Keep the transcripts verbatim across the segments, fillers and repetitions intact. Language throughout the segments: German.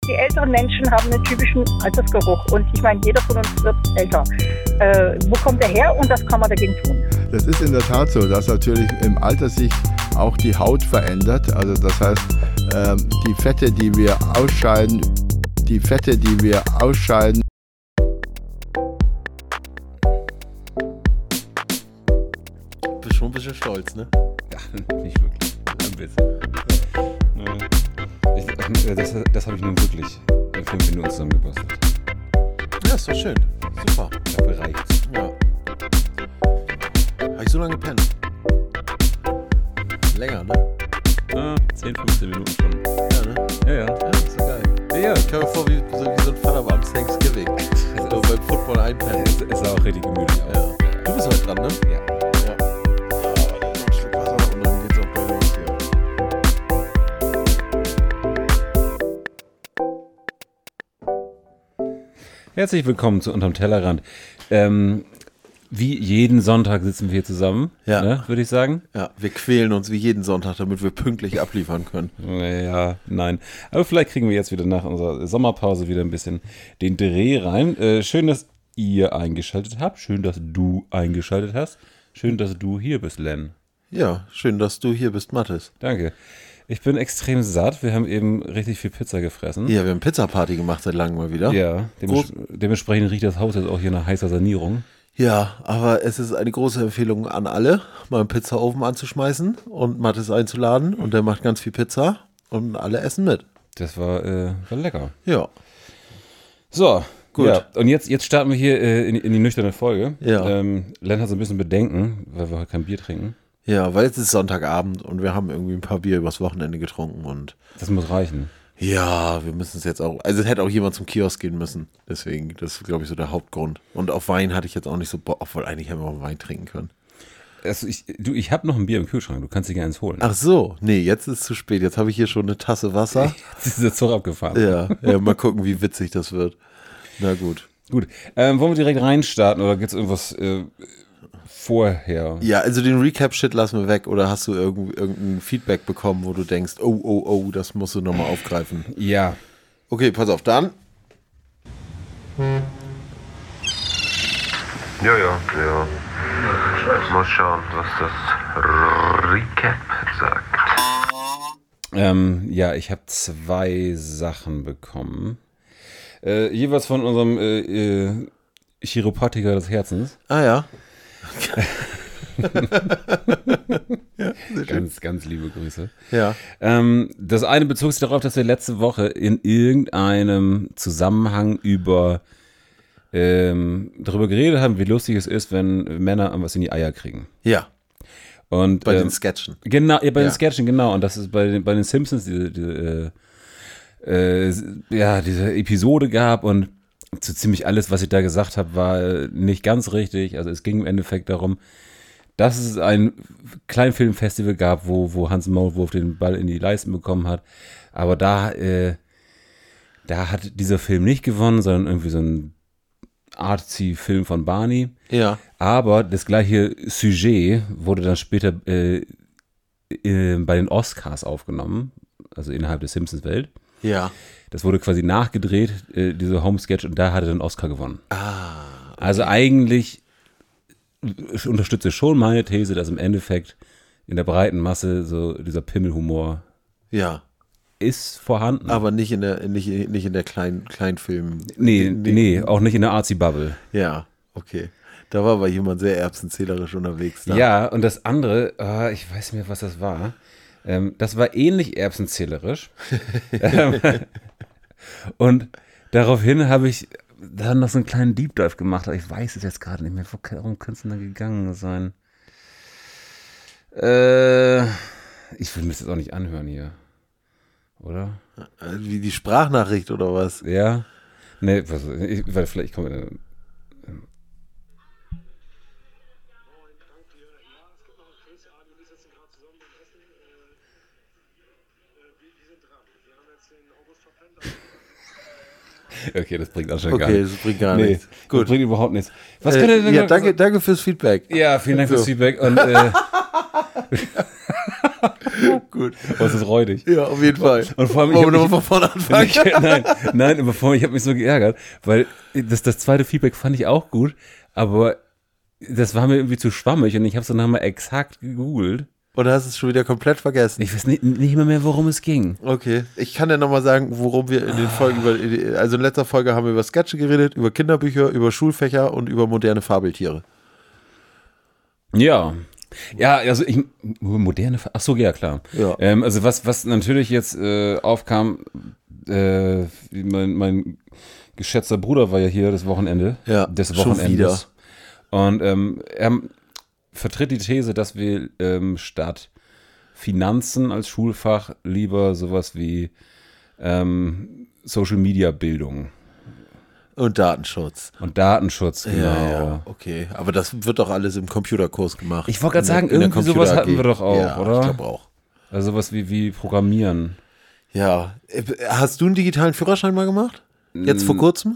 die älteren Menschen haben einen typischen Altersgeruch. Und ich meine, jeder von uns wird älter. Äh, wo kommt der her und was kann man dagegen tun? Das ist in der Tat so, dass natürlich im Alter sich auch die Haut verändert. Also das heißt, ähm, die Fette, die wir ausscheiden, die Fette, die wir ausscheiden. Bist schon ein bisschen stolz, ne? Ja, nicht wirklich. Ein bisschen. Ich, das das habe ich nun wirklich in fünf Minuten zusammengebastelt. Ja, ist doch schön. Super. Dafür reicht's. Ja. Habe ich so lange gepennt? Länger, ne? Ah, zehn, fünfzehn Minuten schon. Ja, ne? Ja, ja. Ja, ist so geil. Ja, Ich komme mir vor wie so, wie so ein Vater am Thanksgiving. So beim Football einpennen. es ist auch richtig gemütlich. Ja. Du bist heute dran, ne? Ja. Ja. Oh, noch ein Stück Wasser und dann geht's auch gleich los hier. Herzlich willkommen zu Unterm Tellerrand. Ähm, wie jeden Sonntag sitzen wir hier zusammen, Ja. ne, würde ich sagen. Ja, wir quälen uns wie jeden Sonntag, damit wir pünktlich abliefern können. Ja, nein. Aber vielleicht kriegen wir jetzt wieder nach unserer Sommerpause wieder ein bisschen den Dreh rein. Äh, schön, dass ihr eingeschaltet habt. Schön, dass du eingeschaltet hast. Schön, dass du hier bist, Len. Ja, schön, dass du hier bist, Mathis. Danke. Ich bin extrem satt. Wir haben eben richtig viel Pizza gefressen. Ja, wir haben Pizza-Party gemacht seit langem mal wieder. Ja, demes- dementsprechend riecht das Haus jetzt auch hier nach heißer Sanierung. Ja, aber es ist eine große Empfehlung an alle, mal einen Pizzaofen anzuschmeißen und Mathis einzuladen und der macht ganz viel Pizza und alle essen mit. Das war, äh, war lecker. Ja. So, Gut. Ja, und jetzt, jetzt starten wir hier äh, in, die- in die nüchterne Folge. Ja. Ähm, Len hat so ein bisschen Bedenken, weil wir heute kein Bier trinken. Ja, weil es ist Sonntagabend und wir haben irgendwie ein paar Bier übers Wochenende getrunken und Das muss reichen. ja, wir müssen es jetzt auch, also es hätte auch jemand zum Kiosk gehen müssen, deswegen, das ist glaube ich so der Hauptgrund. Und auf Wein hatte ich jetzt auch nicht so Bock, obwohl eigentlich hätten wir auch Wein trinken können. Also ich, du, ich habe noch ein Bier im Kühlschrank, du kannst dir gerne eins holen. Ach so, nee, jetzt ist es zu spät, jetzt habe ich hier schon eine Tasse Wasser. Jetzt ist der Zug abgefahren. Ja, ja, mal gucken, wie witzig das wird. Na gut. Gut, ähm, wollen wir direkt reinstarten oder gibt es irgendwas äh, vorher? Ja, also den Recap-Shit lassen wir weg oder hast du irgend, irgendein Feedback bekommen, wo du denkst, oh, oh, oh, das musst du nochmal aufgreifen. Ja. Okay, pass auf, dann. Ja, ja, ja. Mal schauen, was das Recap sagt. Ähm, ja, ich habe zwei Sachen bekommen. Äh, jeweils von unserem äh, äh, Chiropraktiker des Herzens. Ah ja. Ganz, ganz liebe Grüße. Ja. Ähm, das eine bezog sich darauf, dass wir letzte Woche in irgendeinem Zusammenhang über ähm, darüber geredet haben, wie lustig es ist, wenn Männer was in die Eier kriegen. Ja, Und, bei ähm, den Sketchen. Genau, ja, bei Ja. den Sketchen, genau. Und das ist bei den, bei den Simpsons diese, diese, äh, äh, ja, diese Episode gab und so ziemlich alles, was ich da gesagt habe, war äh, nicht ganz richtig. Also es ging im Endeffekt darum, dass es ein Kleinfilmfestival gab, wo, wo Hans Maulwurf den Ball in die Leisten bekommen hat. Aber da, äh, da hat dieser Film nicht gewonnen, sondern irgendwie so ein Artsy-Film von Barney. Ja. Aber das gleiche Sujet wurde dann später äh, äh, bei den Oscars aufgenommen, also innerhalb der Simpsons-Welt. Ja. Das wurde quasi nachgedreht, äh, diese Home-Sketch, und da hat er den Oscar gewonnen. Ah. Also eigentlich ich unterstütze schon meine These, dass im Endeffekt in der breiten Masse so dieser Pimmelhumor Ja. ist vorhanden. Aber nicht in der, nicht, nicht in der kleinen Kleinfilm. nee, nee, auch nicht in der Artsy-Bubble. Ja, okay. Da war aber jemand sehr erbsenzählerisch unterwegs. Da. Ja, und das andere, ah, ich weiß nicht mehr, was das war. Ähm, das war ähnlich erbsenzählerisch. ähm, und daraufhin habe ich dann noch so einen kleinen Deep Dive gemacht, aber ich weiß es jetzt gerade nicht mehr. Warum könnte es denn da gegangen sein? Äh, ich will mir das jetzt auch nicht anhören hier. Oder? Wie die Sprachnachricht oder was? Ja? Nee, was, ich, weil vielleicht kommt. Äh, Okay, das bringt anscheinend gar Okay, nichts. das bringt gar Nee, nichts. das Gut. bringt überhaupt nichts. Was Äh, könnt ihr denn ja, noch- danke, danke fürs Feedback. Ja, vielen Dank fürs So. Feedback. Und, äh, Gut. Oh, es ist räudig. Ja, auf jeden Fall. Und vor allem, ich Wollen wir hab nochmal mich- von vorne anfangen? Ich, nein, nein, aber vor allem, ich habe mich so geärgert, weil das, das zweite Feedback fand ich auch gut, aber das war mir irgendwie zu schwammig und ich habe es dann nochmal exakt gegoogelt. Oder hast du es schon wieder komplett vergessen? Ich weiß nicht, nicht mehr, mehr, worum es ging. Okay, ich kann ja nochmal sagen, worum wir in den Folgen, über, also in letzter Folge haben wir über Sketche geredet, über Kinderbücher, über Schulfächer und über moderne Fabeltiere. Ja. Ja, also ich, moderne, ach so, ja klar. Ja. Ähm, also was, was natürlich jetzt äh, aufkam, äh, mein, mein geschätzter Bruder war ja hier das Wochenende, Ja, des schon Wochenendes. Und ähm, er vertritt die These, dass wir ähm, statt Finanzen als Schulfach lieber sowas wie ähm, Social Media Bildung Und Datenschutz. und Datenschutz, genau. Ja, ja, okay. Aber das wird doch alles im Computerkurs gemacht. Ich wollte gerade In der- sagen, in der irgendwie sowas Computer-A G. hatten wir doch auch, ja, oder? ich glaube auch. Also sowas wie, wie Programmieren. Ja. Äh, Hast du einen digitalen Führerschein mal gemacht? Jetzt vor kurzem?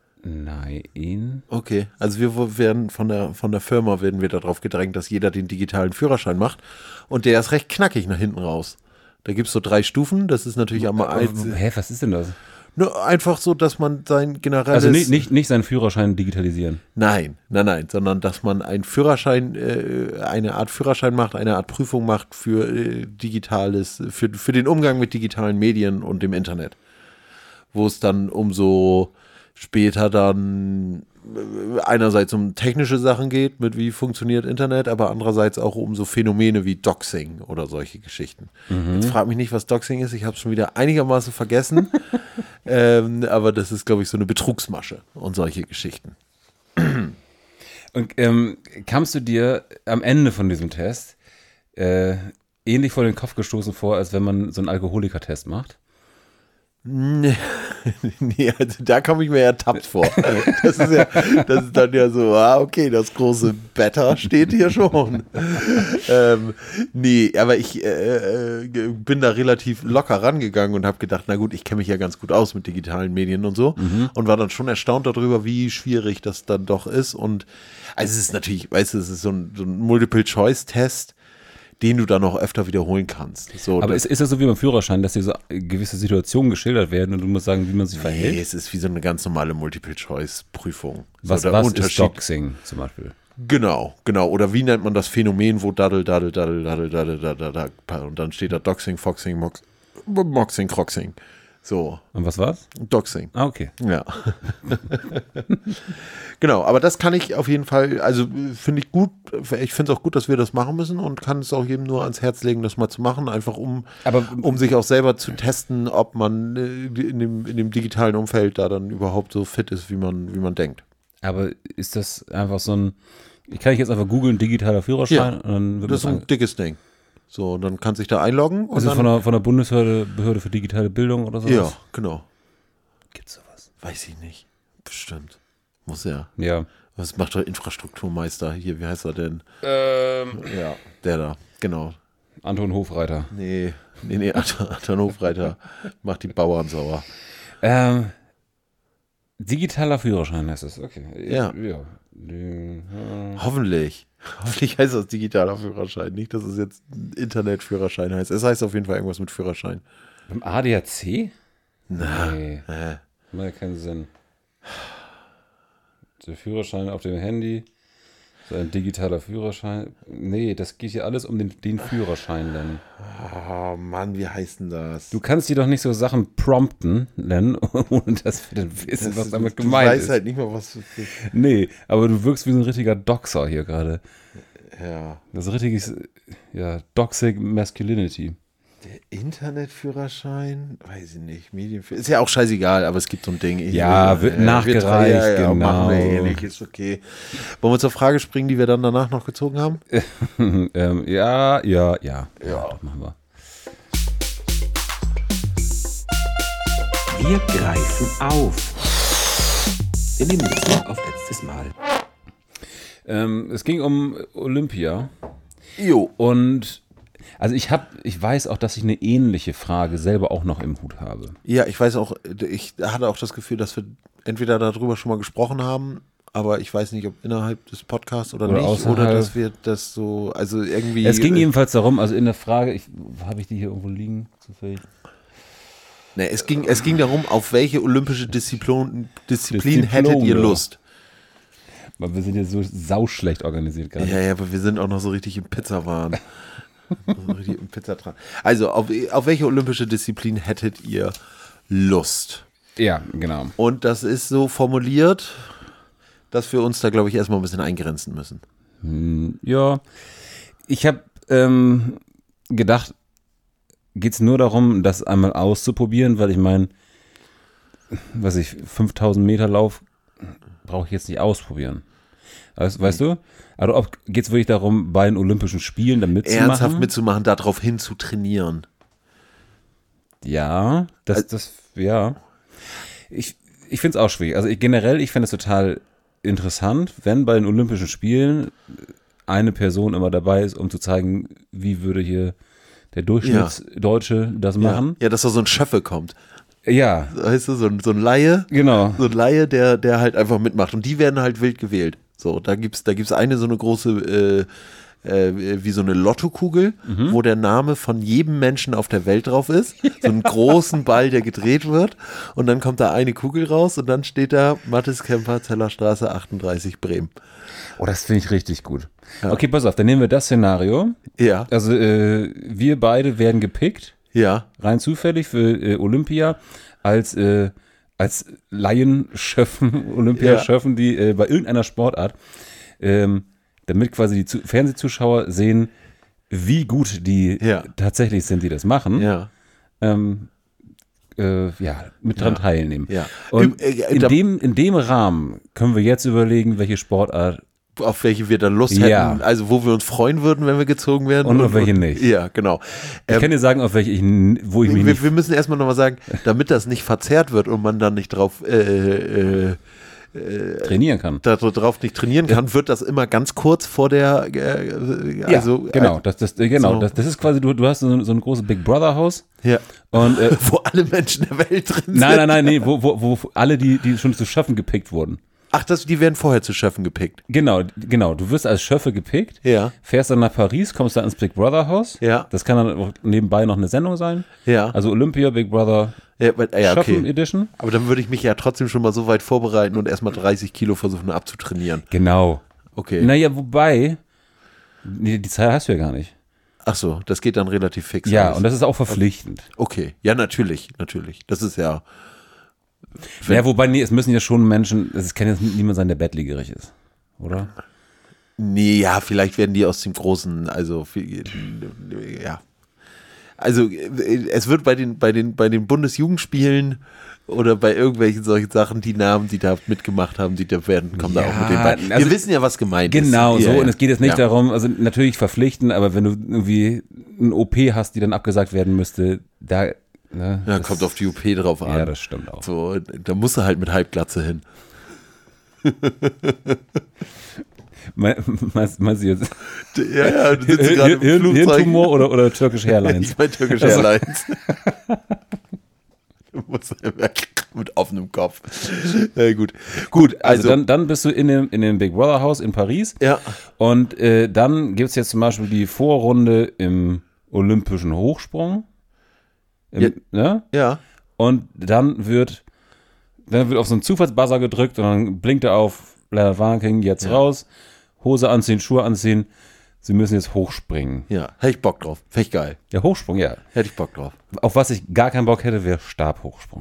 Nein. Okay, also wir werden von der, von der Firma werden wir darauf gedrängt, dass jeder den digitalen Führerschein macht und der ist recht knackig nach hinten raus. Da gibt es so drei Stufen, das ist natürlich einmal eins, Hä, was ist denn das? nur einfach so, dass man sein generelles... Also nicht, nicht, nicht seinen Führerschein digitalisieren. Nein, nein, nein, sondern dass man einen Führerschein, äh, eine Art Führerschein macht, eine Art Prüfung macht für äh, digitales, für, für den Umgang mit digitalen Medien und dem Internet. Wo es dann umso später dann äh, einerseits um technische Sachen geht, mit wie funktioniert Internet, aber andererseits auch um so Phänomene wie Doxing oder solche Geschichten. Jetzt frag mich nicht, was Doxing ist, ich habe es schon wieder einigermaßen vergessen, ähm, aber das ist, glaube ich, so eine Betrugsmasche und solche Geschichten. Und ähm, kamst du dir am Ende von diesem Test äh, ähnlich vor den Kopf gestoßen vor, als wenn man so einen Alkoholiker-Test macht? Nee, nee, also da komme ich mir ertappt vor. Das ist ja, das ist dann ja so, ah, okay, das große Better steht hier schon. ähm, nee, aber ich äh, äh, bin da relativ locker rangegangen und habe gedacht, na gut, ich kenne mich ja ganz gut aus mit digitalen Medien und so Mhm. und war dann schon erstaunt darüber, wie schwierig das dann doch ist. Und also es ist natürlich, weißt du, es ist so ein, so ein Multiple-Choice-Test, den du dann auch öfter wiederholen kannst. So, Aber das- ist, ist das so wie beim Führerschein, dass dir so gewisse Situationen geschildert werden und du musst sagen, wie man sich verhält? Nee, es ist wie so eine ganz normale Multiple-Choice-Prüfung. Was, so, der was ist Unterschied- Doxing zum Beispiel? Genau, genau. Oder wie nennt man das Phänomen, wo daddel, daddel, daddel, daddel, daddel, daddel, daddel, und dann steht da Doxing, Foxing, Mox, Moxing, Croxing. So, Und was war's? Doxing. Ah, okay. Ja. Genau, aber das kann ich auf jeden Fall, also äh, finde ich gut, ich finde es auch gut, dass wir das machen müssen und kann es auch jedem nur ans Herz legen, das mal zu machen, einfach um, Aber um sich auch selber zu testen, ob man äh, in dem, in dem digitalen Umfeld da dann überhaupt so fit ist, wie man, wie man denkt. Aber ist das einfach so ein, ich kann ich jetzt einfach googeln, digitaler Führerschein Ja, und dann wird Das ist das ein dickes Ding. So, und dann kannst du dich da einloggen. Und also dann, von der, von der Bundesbehörde Behörde für digitale Bildung oder sowas? ja, genau. Gibt's sowas? Weiß ich nicht. Bestimmt. Muss ja. Ja. Was macht der Infrastrukturmeister hier? Wie heißt er denn? Ähm, Ja, der da. Genau. Anton Hofreiter. Nee, nee, nee, Anton Anton Hofreiter macht die Bauern sauer. Ähm, digitaler Führerschein heißt es, okay. Ja. ja. Die, ja. Hoffentlich. Hoffentlich heißt das digitaler Führerschein. Nicht, dass es jetzt Internetführerschein heißt. Es heißt auf jeden Fall irgendwas mit Führerschein. Beim A D A C? Na, Nee, äh, macht ja keinen Sinn. Der Führerschein auf dem Handy, so ein digitaler Führerschein. Nee, das geht hier alles um den, den Führerschein dann. oh Mann, wie heißt denn das? Du kannst dir doch nicht so Sachen prompten nennen, ohne dass wir dann wissen, was damit du gemeint weißt ist. halt nicht mal, was du für, Nee, aber du wirkst wie so ein richtiger Doxer hier gerade. ja. Das ist richtiges, ja, Doxic Masculinity. Der Internetführerschein? Weiß ich nicht. Medienführ- Ist ja auch scheißegal, aber es gibt so ein Ding. Ich- Ja, wird nachgereicht, ja, ja, genau. Machen wir eh nicht, ist okay. Wollen wir zur Frage springen, die wir dann danach noch gezogen haben? ähm, ja, ja, ja. Ja, doch, machen wir. Wir greifen auf. Wir nehmen das noch auf letztes Mal. Ähm, es ging um Olympia. Jo. Und also ich habe, ich weiß auch, dass ich eine ähnliche Frage selber auch noch im Hut habe. Ja, ich weiß auch, ich hatte auch das Gefühl, dass wir entweder darüber schon mal gesprochen haben aber ich weiß nicht, ob innerhalb des Podcasts oder, Oder nicht, außerhalb. oder dass wir das so, also irgendwie. Es ging jedenfalls darum, also in der Frage, ich, habe ich die hier irgendwo liegen, zufällig? Ne, es ging, es ging darum, auf welche olympische Disziplin, Disziplin Disziplin, hättet ihr ja. Lust? Weil wir sind ja so sauschlecht organisiert gerade. Ja, ja, aber wir sind auch noch so richtig im Pizzawahn. so richtig im Pizzatran. Also, auf, auf welche olympische Disziplin hättet ihr Lust? Ja, genau. Und das ist so formuliert, dass wir uns da, glaube ich, erstmal ein bisschen eingrenzen müssen. Hm, ja, ich habe ähm, gedacht, geht es nur darum, das einmal auszuprobieren, weil ich meine, was ich, fünftausend Meter Lauf brauche ich jetzt nicht ausprobieren. Weißt, weißt du? Also geht es wirklich darum, bei den Olympischen Spielen da mitzumachen? Ernsthaft mitzumachen, darauf hin zu trainieren. Ja, das, das, ja. Ich, ich finde es auch schwierig. Also ich, generell, ich finde es total interessant, wenn bei den Olympischen Spielen eine Person immer dabei ist, um zu zeigen, wie würde hier der Durchschnittsdeutsche das machen. Ja, ja, dass da so ein Schöffe kommt. Ja, Weißt du, so ein, so ein Laie. genau. So ein Laie, der, der halt einfach mitmacht. Und die werden halt wild gewählt. So, da gibt's, da gibt's eine so eine große, äh, äh, wie so eine Lottokugel, Mhm. wo der Name von jedem Menschen auf der Welt drauf ist. So einen großen Ball, der gedreht wird. Und dann kommt da eine Kugel raus und dann steht da Mathis Kemper, Zellerstraße achtunddreißig, Bremen. Oh, das finde ich richtig gut. Okay, pass auf, dann nehmen wir das Szenario. Ja, Also äh, wir beide werden gepickt, ja, rein zufällig für äh, Olympia, als, äh, als Laienschöffen, Olympiaschöffen, die äh, bei irgendeiner Sportart, ähm, damit quasi die Zu- Fernsehzuschauer sehen, wie gut die Ja. tatsächlich sind, die das machen, ja. ähm, äh, ja, mit dran teilnehmen. Ja. Und Im- äh, in, da- dem, in dem Rahmen können wir jetzt überlegen, welche Sportart Auf welche wir dann Lust Ja. hätten, also wo wir uns freuen würden, wenn wir gezogen werden. Und auf welche nicht. Ja, genau. Ich Ähm, kann dir sagen, auf welche ich, n- wo ich mich wir, nicht. wir müssen erstmal nochmal sagen, damit das nicht verzerrt wird und man dann nicht drauf, äh, äh, trainieren kann. da drauf nicht trainieren kann, wird das immer ganz kurz vor der, äh, also, ja, genau. Das, das, äh, genau so. das, das ist quasi, du, du hast so, so ein großes Big Brother Haus Äh, ja. und äh, Wo alle Menschen der Welt drin sind. nein, nein, nein, nee, wo, wo, wo alle, die, die schon zu Schaffen gepickt wurden. Ach, das, die werden vorher zu Schöffen gepickt. Genau, genau. Du wirst als Schöffe gepickt, Ja. fährst dann nach Paris, kommst dann ins Big Brother Haus. Ja. Das kann dann auch nebenbei noch eine Sendung sein. Ja. Also Olympia, Big Brother, Ja, aber- ja, Schöffen okay. Edition. Aber dann würde ich mich ja trotzdem schon mal so weit vorbereiten und erstmal dreißig Kilo versuchen abzutrainieren. Genau. Okay. Naja, wobei, die, die Zeit hast du ja gar nicht. Ach so, das geht dann relativ fix. Ja, alles. und das ist auch verpflichtend. Okay, ja, natürlich, natürlich. Das ist ja, Ja, wobei, nee, es müssen ja schon Menschen, es kann jetzt niemand sein, der bettlägerig ist, oder? nee, ja, vielleicht werden die aus dem großen, also, viel- ja. Also, äh, es wird bei den, bei den, bei den Bundesjugendspielen oder bei irgendwelchen solchen Sachen, die Namen, die da mitgemacht haben, die da werden, kommen da Ja, auch mit den beiden. Wir also- wissen ja, was gemeint Genau, ist. so. Ja, ja. Und es geht jetzt nicht ja. darum, also natürlich verpflichten, aber wenn du irgendwie ein O P hast, die dann abgesagt werden müsste, da, ne, Ja, das- kommt auf die U P drauf an. Ja, das stimmt auch. So, da musst du halt mit Halbglatze hin. Me- Meinst, meinst du jetzt Ja, ja, du sitzt gerade Hirn, im Hirn, Flugzeug. Hirntumor oder, oder Turkish Airlines? Ich meine Turkish Also- Airlines. Du musst immer mit offenem Kopf. Ja, gut. Gut, Also, also. dann, dann bist du in dem, in dem Big Brother Haus in Paris. ja. Und äh, dann gibt es jetzt zum Beispiel die Vorrunde im Olympischen Hochsprung. Im, Ja. ne? Ja. Und dann wird, dann wird auf so einen Zufallsbuzzer gedrückt und dann blinkt er auf Leonard Warnking, jetzt Ja. raus, Hose anziehen, Schuhe anziehen. Sie müssen jetzt hochspringen. Ja. Hätte ich Bock drauf. Fände ich geil. Der Hochsprung, ja. Hätte ich Bock drauf. Auf was ich gar keinen Bock hätte, wäre Stabhochsprung.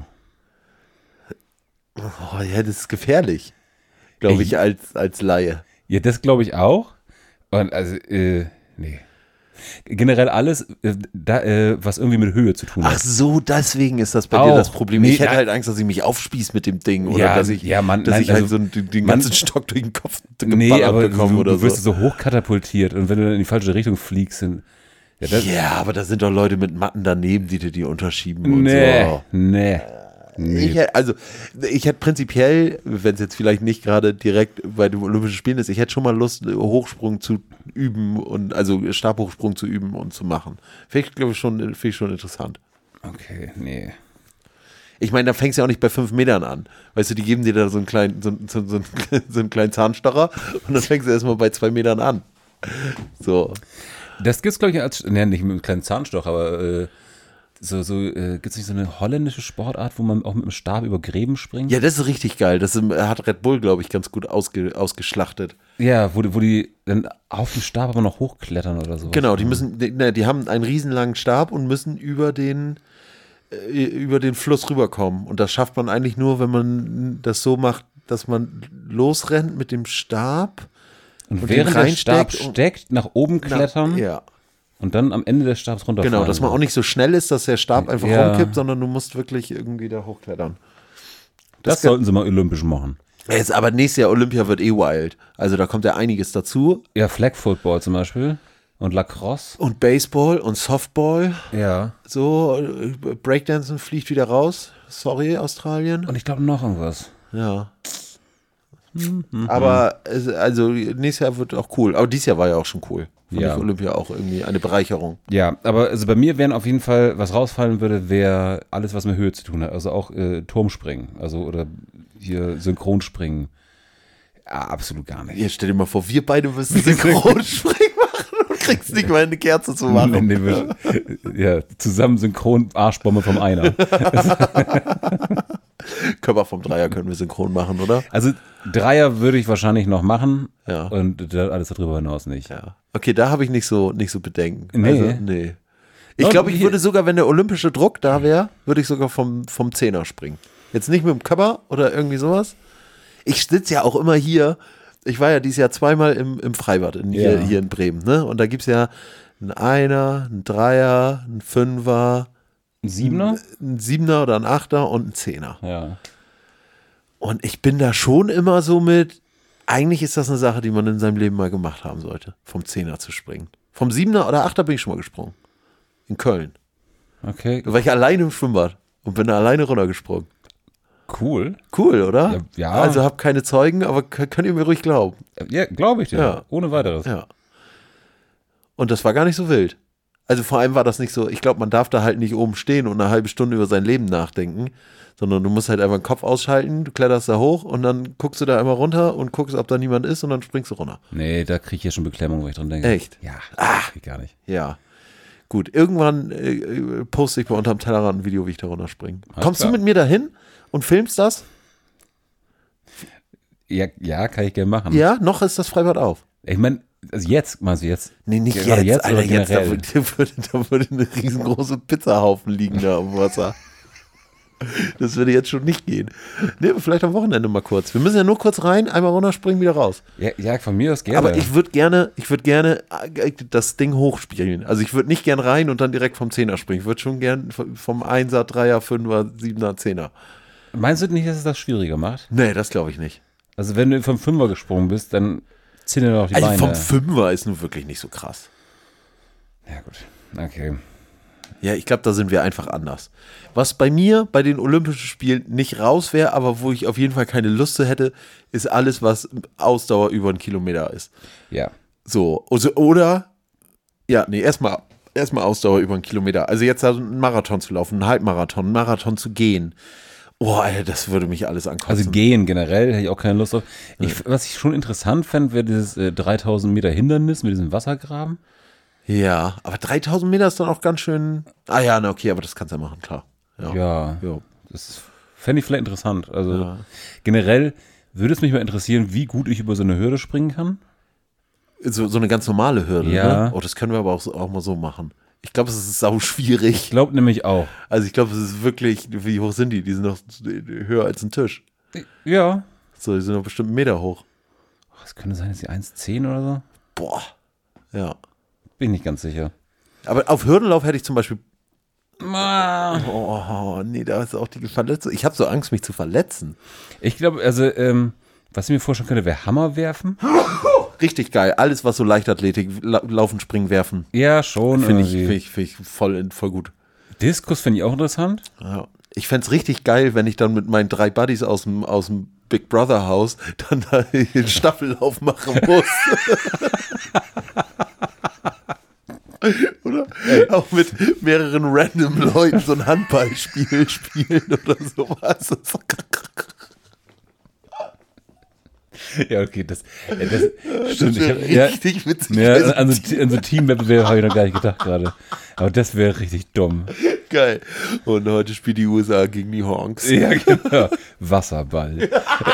Oh, ja, das ist gefährlich. Glaube ich, als, als Laie. Ja, das glaube ich auch. Und also, äh, nee. Generell alles, äh, da, äh, was irgendwie mit Höhe zu tun hat. Ach so, deswegen ist das bei Auch. dir das Problem. Nee, ich hätte ja. halt Angst, dass ich mich aufspieß mit dem Ding oder Ja, dass ich, ja, Mann, dass nein, ich halt also, so den, den man- ganzen Stock durch den Kopf Nee, geballert aber bekomme du, oder du wirst so. so hochkatapultiert und wenn du dann in die falsche Richtung fliegst, dann, ja, das, Ja, aber da sind doch Leute mit Matten daneben, die dir die unterschieben und nee, so. nee, nee. Ich, hätt- also, ich hätte prinzipiell, wenn es jetzt vielleicht nicht gerade direkt bei den Olympischen Spielen ist, ich hätte schon mal Lust, Hochsprung zu üben und also Stabhochsprung zu üben und zu machen. Finde ich, glaube ich, schon, finde ich schon interessant. Okay, nee. Ich meine, da fängst du ja auch nicht bei fünf Metern an. Weißt du, die geben dir da so einen kleinen, so, so, so, so einen kleinen Zahnstocher und dann fängst du erstmal bei zwei Metern an. So. Das gibt's, glaube ich, als, ne, nicht mit einem kleinen Zahnstocher, aber äh, so, so äh, gibt's nicht so eine holländische Sportart, wo man auch mit dem Stab über Gräben springt? Ja, das ist richtig geil. Das ist, hat Red Bull, glaube ich, ganz gut ausge, ausgeschlachtet. Ja, wo, die- wo die dann auf dem Stab aber noch hochklettern oder so. Genau, die müssen, die, ne, die haben einen riesenlangen Stab und müssen über den äh, über den Fluss rüberkommen. Und das schafft man eigentlich nur, wenn man das so macht, dass man losrennt mit dem Stab. Und, und während den der Stab reinsteckt und- steckt, nach oben Na, klettern ja, und dann am Ende des Stabs runterfallen. genau, dass man auch nicht so schnell ist, dass der Stab einfach Ja. rumkippt, sondern du musst wirklich irgendwie da hochklettern. Das, das sollten sie mal olympisch machen. Jetzt, aber nächstes Jahr Olympia wird eh wild. Also da kommt ja einiges dazu. Ja, Flag Football zum Beispiel und Lacrosse. Und Baseball und Softball. Ja. So, äh, Breakdancen fliegt wieder raus. Sorry, Australien. Und ich glaube noch irgendwas. Ja. Aber es- also nächstes Jahr wird auch cool. Aber dieses Jahr war ja auch schon cool. Fand Ja. ich Olympia auch irgendwie eine Bereicherung. Ja, aber also bei mir wären auf jeden Fall, was rausfallen würde, wäre alles, was mit Höhe zu tun hat. Also auch äh, Turmspringen, also oder hier Synchronspringen. Ja, absolut gar nicht. Jetzt stell dir mal vor, wir beide müssen Synchronspringen machen und kriegst nicht mal eine Kerze zu machen. Nee, nee, wir- ja, zusammen synchron Arschbombe vom Einer. Körper vom Dreier können wir synchron machen, oder? Also Dreier würde ich wahrscheinlich noch machen Ja. und da- alles darüber hinaus nicht. Ja. Okay, da habe ich nicht so, nicht so Bedenken. Nee. Also, nee. Ich Und glaube, ich hier- würde sogar, wenn der olympische Druck da wäre, würde ich sogar vom, vom Zehner springen. Jetzt nicht mit dem Körper oder irgendwie sowas. Ich sitze ja auch immer hier. Ich war ja dieses Jahr zweimal im, im Freibad in, hier, Ja. hier in Bremen. Ne? Und da gibt es ja einen Einer, einen Dreier, einen Fünfer, Ein Siebener? einen Siebener oder einen Achter und einen Zehner. Ja. Und ich bin da schon immer so mit, eigentlich ist das eine Sache, die man in seinem Leben mal gemacht haben sollte, vom Zehner zu springen. Vom Siebener oder Achter bin ich schon mal gesprungen. In Köln. Okay, Da war ich alleine im Schwimmbad und bin da alleine runtergesprungen. cool. Cool, oder? Ja, ja. Also hab keine Zeugen, aber k- könnt ihr mir ruhig glauben. Ja, glaube ich dir. Ja. Ohne weiteres. Ja. Und das war gar nicht so wild. Also vor allem war das nicht so, ich glaube, man darf da halt nicht oben stehen und eine halbe Stunde über sein Leben nachdenken, sondern du musst halt einfach den Kopf ausschalten, du kletterst da hoch und dann guckst du da einmal runter und guckst, ob da niemand ist und dann springst du runter. Nee, da kriege ich ja schon Beklemmung, wenn ich dran denke. Echt? Ja. Ach. Gar nicht. Ja. Gut, irgendwann äh, poste ich bei Unterm Tellerrand ein Video, wie ich da runterspringe. Alles Kommst klar. du mit mir dahin und filmst das? Ja, ja, kann ich gerne machen. Ja, noch ist das Freibad auf. Ich meine, also jetzt, meinst du jetzt? Nee, nicht Gerade jetzt, jetzt Alter, oder jetzt, da generell? würde, würde, da würde eine riesengroße Pizzahaufen liegen da am Wasser. Das würde jetzt schon nicht gehen. Nee, aber vielleicht am Wochenende mal kurz. Wir müssen ja nur kurz rein, einmal runterspringen, wieder raus. Ja, ja, von mir aus gerne. Aber ich würde gerne, ich würde gerne äh, das Ding hochspielen. Also ich würde nicht gern rein und dann direkt vom Zehner springen. Ich würde schon gern vom Einser, Dreier, Fünfer, Siebener, Zehner. Meinst du nicht, dass es das schwieriger macht? Nee, das glaube ich nicht. Also wenn du vom Fünfer gesprungen bist, dann ziehen dir doch die Also Beine. vom Fünfer ist nun wirklich nicht so krass. Ja gut, okay. Ja, ich glaube, da sind wir einfach anders. Was bei mir bei den Olympischen Spielen nicht raus wäre, aber wo ich auf jeden Fall keine Lust zu hätte, ist alles, was Ausdauer über einen Kilometer ist. Ja. So, also, oder, ja, nee, erstmal erstmal Ausdauer über einen Kilometer. Also jetzt einen Marathon zu laufen, einen Halbmarathon, einen Marathon zu gehen. Oh, Alter, das würde mich alles ankotzen. Also gehen generell hätte ich auch keine Lust drauf. Ich, was ich schon interessant fände, wäre dieses äh, dreitausend Meter Hindernis mit diesem Wassergraben. Ja, aber dreitausend Meter ist dann auch ganz schön. Ah ja, na okay, aber das kannst du ja machen, klar. Ja. Ja, Ja. das fände ich vielleicht interessant. Also Ja. generell würde es mich mal interessieren, wie gut ich über so eine Hürde springen kann. So, so eine ganz normale Hürde, Ja. ne? Oh, das können wir aber auch, so, auch mal so machen. Ich glaube, es ist sau schwierig. Ich glaube nämlich auch. Also ich glaube, es ist wirklich, wie hoch sind die? Die sind noch höher als ein Tisch. Ja. So, die sind noch bestimmt einen Meter hoch. Es könnte sein, dass die eins Komma zehn oder so. Boah. Ja. Bin ich nicht ganz sicher. Aber auf Hürdenlauf hätte ich zum Beispiel. Ah. Oh, nee, da ist auch die Verletzung. Ich habe so Angst, mich zu verletzen. Ich glaube, also, ähm, was ich mir vorstellen könnte, wäre Hammer werfen. Richtig geil. Alles, was so Leichtathletik, La Laufen, Springen, Werfen. Ja, schon. Finde ich, irgendwie. find ich, find ich voll, voll gut. Diskus finde ich auch interessant. Ja. Ich fände es richtig geil, wenn ich dann mit meinen drei Buddies aus dem, aus dem Big Brother Haus dann da den Staffellauf machen muss. Oder auch mit mehreren random Leuten so ein Handballspiel spielen oder sowas. Ja, okay, das, ja, das stimmt. Das Ich hab, richtig ja, witzig. ja, an so, an so Teamwettbewerb habe ich noch gar nicht gedacht gerade. Aber das wäre richtig dumm. Geil. Und heute spielt die U S A gegen die Honks. Ja, genau. Wasserball.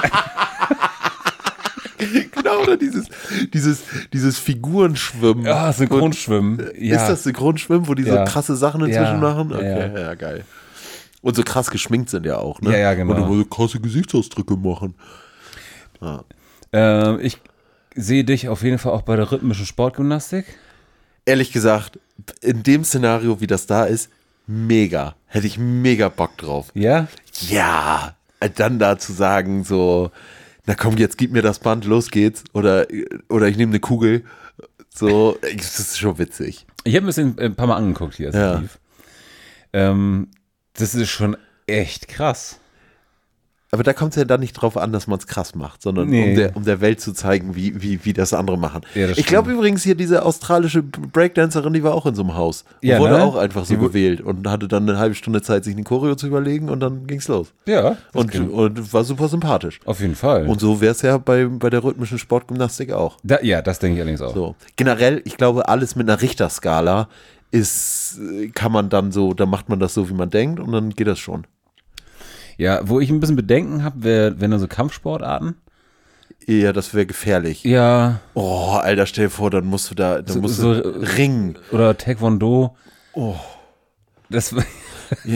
Genau, oder dieses, dieses, dieses Figurenschwimmen. Ja, Synchronschwimmen. Ja. Ist das Synchronschwimmen, wo die Ja. so krasse Sachen inzwischen Ja. machen? Ja, Okay, ja, ja. geil. Und so krass geschminkt sind ja auch, ne? Ja, ja, genau. Und immer so krasse Gesichtsausdrücke machen. Ähm, ich sehe dich auf jeden Fall auch bei der rhythmischen Sportgymnastik. Ehrlich gesagt, in dem Szenario, wie das da ist, mega. Hätte ich mega Bock drauf. Ja? Ja, dann da zu sagen, so, na komm, jetzt gib mir das Band, los geht's. Oder, oder ich nehme eine Kugel. So, das ist schon witzig. Ich habe ein bisschen ein paar Mal angeguckt hier. als Ja. es lief. Ähm, das ist schon echt krass. Aber da kommt es ja dann nicht drauf an, dass man es krass macht, sondern Nee. um, der, um der Welt zu zeigen, wie, wie, wie das andere machen. Ja, das ich glaube übrigens hier, diese australische Breakdancerin, die war auch in so einem Haus. Und Ja, wurde ne? auch einfach so Die wu- gewählt und hatte dann eine halbe Stunde Zeit, sich eine Choreo zu überlegen und dann ging's los. Ja. das Und, geht. und war super sympathisch. Auf jeden Fall. Und so wäre es ja bei, bei der rhythmischen Sportgymnastik auch. da, ja, das denke ich allerdings auch. So. Generell, ich glaube, alles mit einer Richterskala ist, kann man dann so, da macht man das so, wie man denkt und dann geht das schon. Ja, wo ich ein bisschen Bedenken habe, wäre wenn dann so Kampfsportarten. Ja, das wäre gefährlich. Ja. Oh, Alter, stell dir vor, dann musst du da, dann So- musst so- du ringen. Oder Taekwondo. Oh. Das, Ja.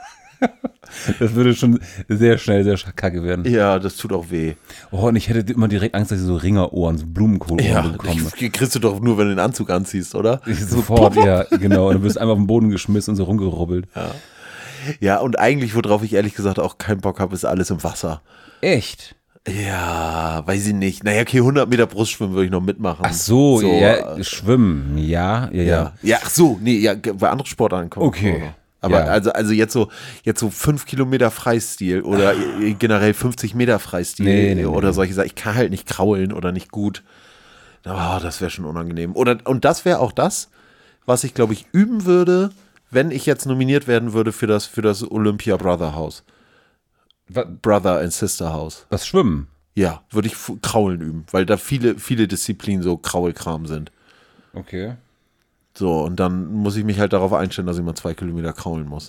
das würde schon sehr schnell sehr kacke werden. Ja, das tut auch weh. Oh, und ich hätte immer direkt Angst, dass ich so Ringerohren, so Blumenkohlohren Ja, bekomme. die kriegst du doch nur, wenn du den Anzug anziehst, oder? Ich sofort, ja, genau. Und du wirst einfach auf den Boden geschmissen und so rumgerubbelt. Ja, und eigentlich, worauf ich ehrlich gesagt auch keinen Bock habe, ist alles im Wasser. Echt? Ja, weiß ich nicht. Naja, okay, hundert Meter Brustschwimmen würde ich noch mitmachen. Ach so, ja, äh, Schwimmen, ja, ja, ja. ja. Ja, ach so, nee, ja, bei anderen Sportarten kommt. Okay. Aber Ja. also, also jetzt so, jetzt so fünf Kilometer Freistil oder generell fünfzig Meter Freistil Nee, nee, oder nee. solche Sachen. Ich kann halt nicht kraulen oder nicht gut. Oh, das wäre schon unangenehm. Oder, und das wäre auch das, was ich, glaube ich, üben würde, wenn ich jetzt nominiert werden würde für das, für das Olympia Brother House. Wa- Brother and Sister House. Das Schwimmen. Ja, würde ich f- Kraulen üben, weil da viele, viele Disziplinen so Kraulkram sind. Okay. So, und dann muss ich mich halt darauf einstellen, dass ich mal zwei Kilometer kraulen muss.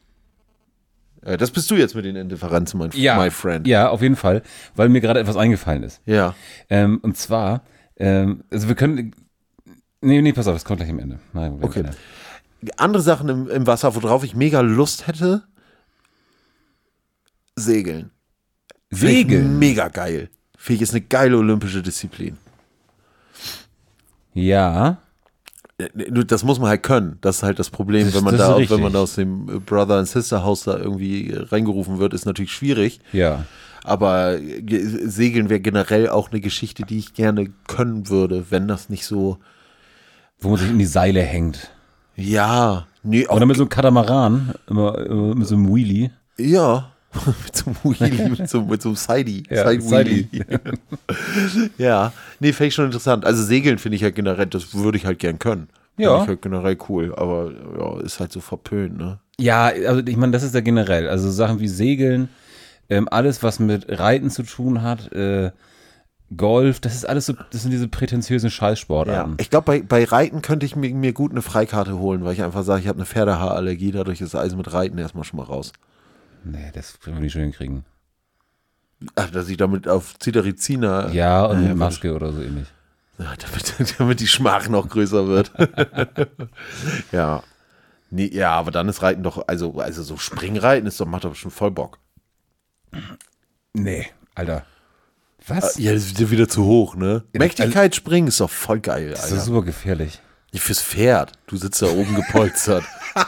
Äh, das bist du jetzt mit den Indifferenzen, mein Ja, my friend. ja, auf jeden Fall, weil mir gerade etwas eingefallen ist. Ja. Ähm, und zwar, ähm, also wir können, nee, nee, pass auf, das kommt gleich am Ende. Nein, Okay. Ende. Andere Sachen im, im Wasser, worauf ich mega Lust hätte, Segeln. Finde ich Segeln? mega geil. Finde ich ist eine geile olympische Disziplin. Ja, Äh, nur Das muss man halt können. Das ist halt das Problem, Das- wenn man das ist da, richtig. wenn man da aus dem Brother and Sister House da irgendwie reingerufen wird, ist natürlich schwierig. ja. Aber ge- Segeln wäre generell auch eine Geschichte, die ich gerne können würde, wenn das nicht so. Wo man sich in die Seile hängt. Ja, nee, auch, Oder mit so einem Katamaran, immer, immer mit so einem Wheelie. ja. mit so einem Wheelie, mit so, mit so einem Sidey. Ja, Side-Wheelie. Ja, nee, fände ich schon interessant. Also Segeln finde ich halt generell, das würde ich halt gern können. Ja. Finde ich halt generell cool, aber ja, ist halt so verpönt, ne? Ja, also ich meine, das ist ja generell. Also Sachen wie Segeln, ähm, alles, was mit Reiten zu tun hat, äh, Golf, das ist alles so, das sind diese prätentiösen Ja, Scheißsportarten. ich glaube, bei, bei Reiten könnte ich mir, mir gut eine Freikarte holen, weil ich einfach sage, ich habe eine Pferdehaarallergie, dadurch ist alles mit Reiten erstmal schon mal raus. Nee, das können wir nicht schön hinkriegen. Ach, dass ich damit auf Cetirizina. Ja, und Naja, mit Maske oder so ähnlich. Ja, damit, damit die Schmach noch größer wird. Ja. Nee, ja, aber dann ist Reiten doch, also, also so Springreiten ist doch, macht doch schon voll Bock. Nee, Alter. Was? Ja, das ist wieder- wieder zu hoch, ne? Ja, Mächtigkeit springen ist doch voll geil, Das ist Alter. super gefährlich. Nicht fürs Pferd. Du sitzt da oben gepolstert.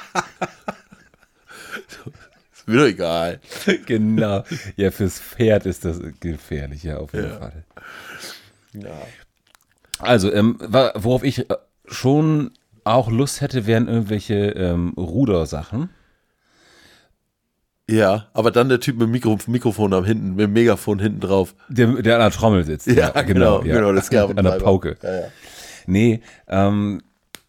Ist mir doch egal. Genau. Ja, fürs Pferd ist das gefährlich, ja, auf jeden Ja. Fall. Ja. Also, ähm, wa- worauf ich äh, schon auch Lust hätte, wären irgendwelche ähm, Rudersachen. Ja, aber dann der Typ mit dem Mikro, Mikrofon am hinten, mit dem Megafon hinten drauf. Der, der an der Trommel sitzt. Ja, genau, ja. genau, das gab An der Pauke. Ja, ja. Nee, ähm,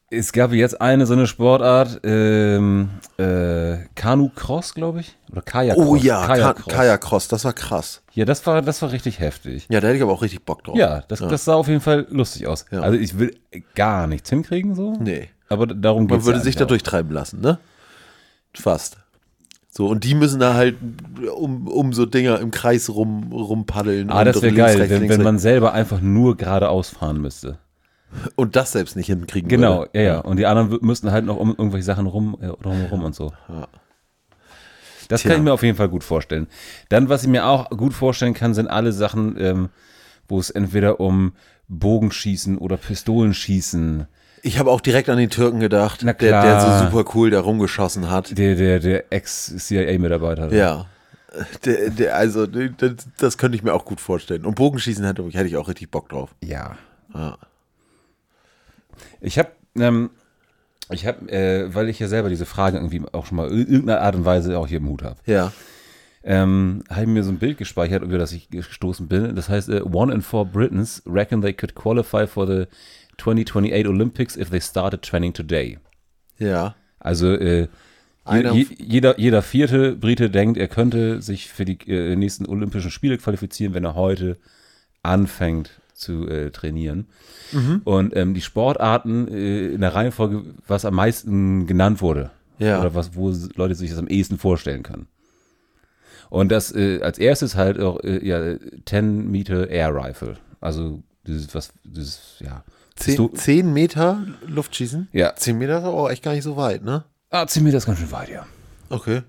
Es gab jetzt eine so eine Sportart, ähm, äh, Kanu-Cross, glaube ich. Oder Kajak-Cross. Oh ja, Kajak-Cross. Kajak-Cross, das war krass. Ja, das war, das war richtig heftig. Ja, da hätte ich aber auch richtig Bock drauf. Ja, das, das sah auf jeden Fall lustig aus. Ja. Also ich will gar nichts hinkriegen so. Nee. Aber darum geht's Man würde ja sich da eigentlich durchtreiben lassen, ne? Fast. So, und die müssen da halt um, um so Dinger im Kreis rum, rumpaddeln. auch. Ah, und das wäre links, geil, rechts, wenn, links, wenn man rechts. selber einfach nur geradeaus fahren müsste. Und das selbst nicht hinkriegen Genau, würde. ja, ja. Und die anderen w- müssten halt noch um irgendwelche Sachen rum, äh, drumherum und so. Ja. Das Tja. kann ich mir auf jeden Fall gut vorstellen. Dann, was ich mir auch gut vorstellen kann, sind alle Sachen, ähm, wo es entweder um Bogenschießen oder Pistolenschießen, Ich habe auch direkt an den Türken gedacht, Na der, der klar. so super cool da rumgeschossen hat. der, der, der Ex-C I A-Mitarbeiter. Ja. Der, der, also, das, das könnte ich mir auch gut vorstellen. Und Bogenschießen hätte, hätte ich auch richtig Bock drauf. Ja. Ja. Ich habe, ähm, ich habe, äh, weil ich ja selber diese Frage irgendwie auch schon mal in irgendeiner Art und Weise auch hier im Hut habe, Ja. ähm, habe ich mir so ein Bild gespeichert, über das ich gestoßen bin. Das heißt, äh, one in four Britons reckon they could qualify for the twenty twenty-eight Olympics if they started training today. Ja. Also äh, Einer- je, jeder, jeder vierte Brite denkt, er könnte sich für die äh, nächsten Olympischen Spiele qualifizieren, wenn er heute anfängt zu äh, trainieren. Mhm. Und ähm, die Sportarten äh, in der Reihenfolge, was am meisten genannt wurde. Ja. Oder was, wo Leute sich das am ehesten vorstellen können. Und das äh, als erstes halt auch äh, ja, ten Meter Air Rifle. Also dieses, was, dieses, ja. Zehn, Pisto- zehn Meter Luftschießen? Ja. Zehn Meter ist aber auch echt gar nicht so weit, ne? Ah, zehn Meter ist ganz schön weit, ja. Okay.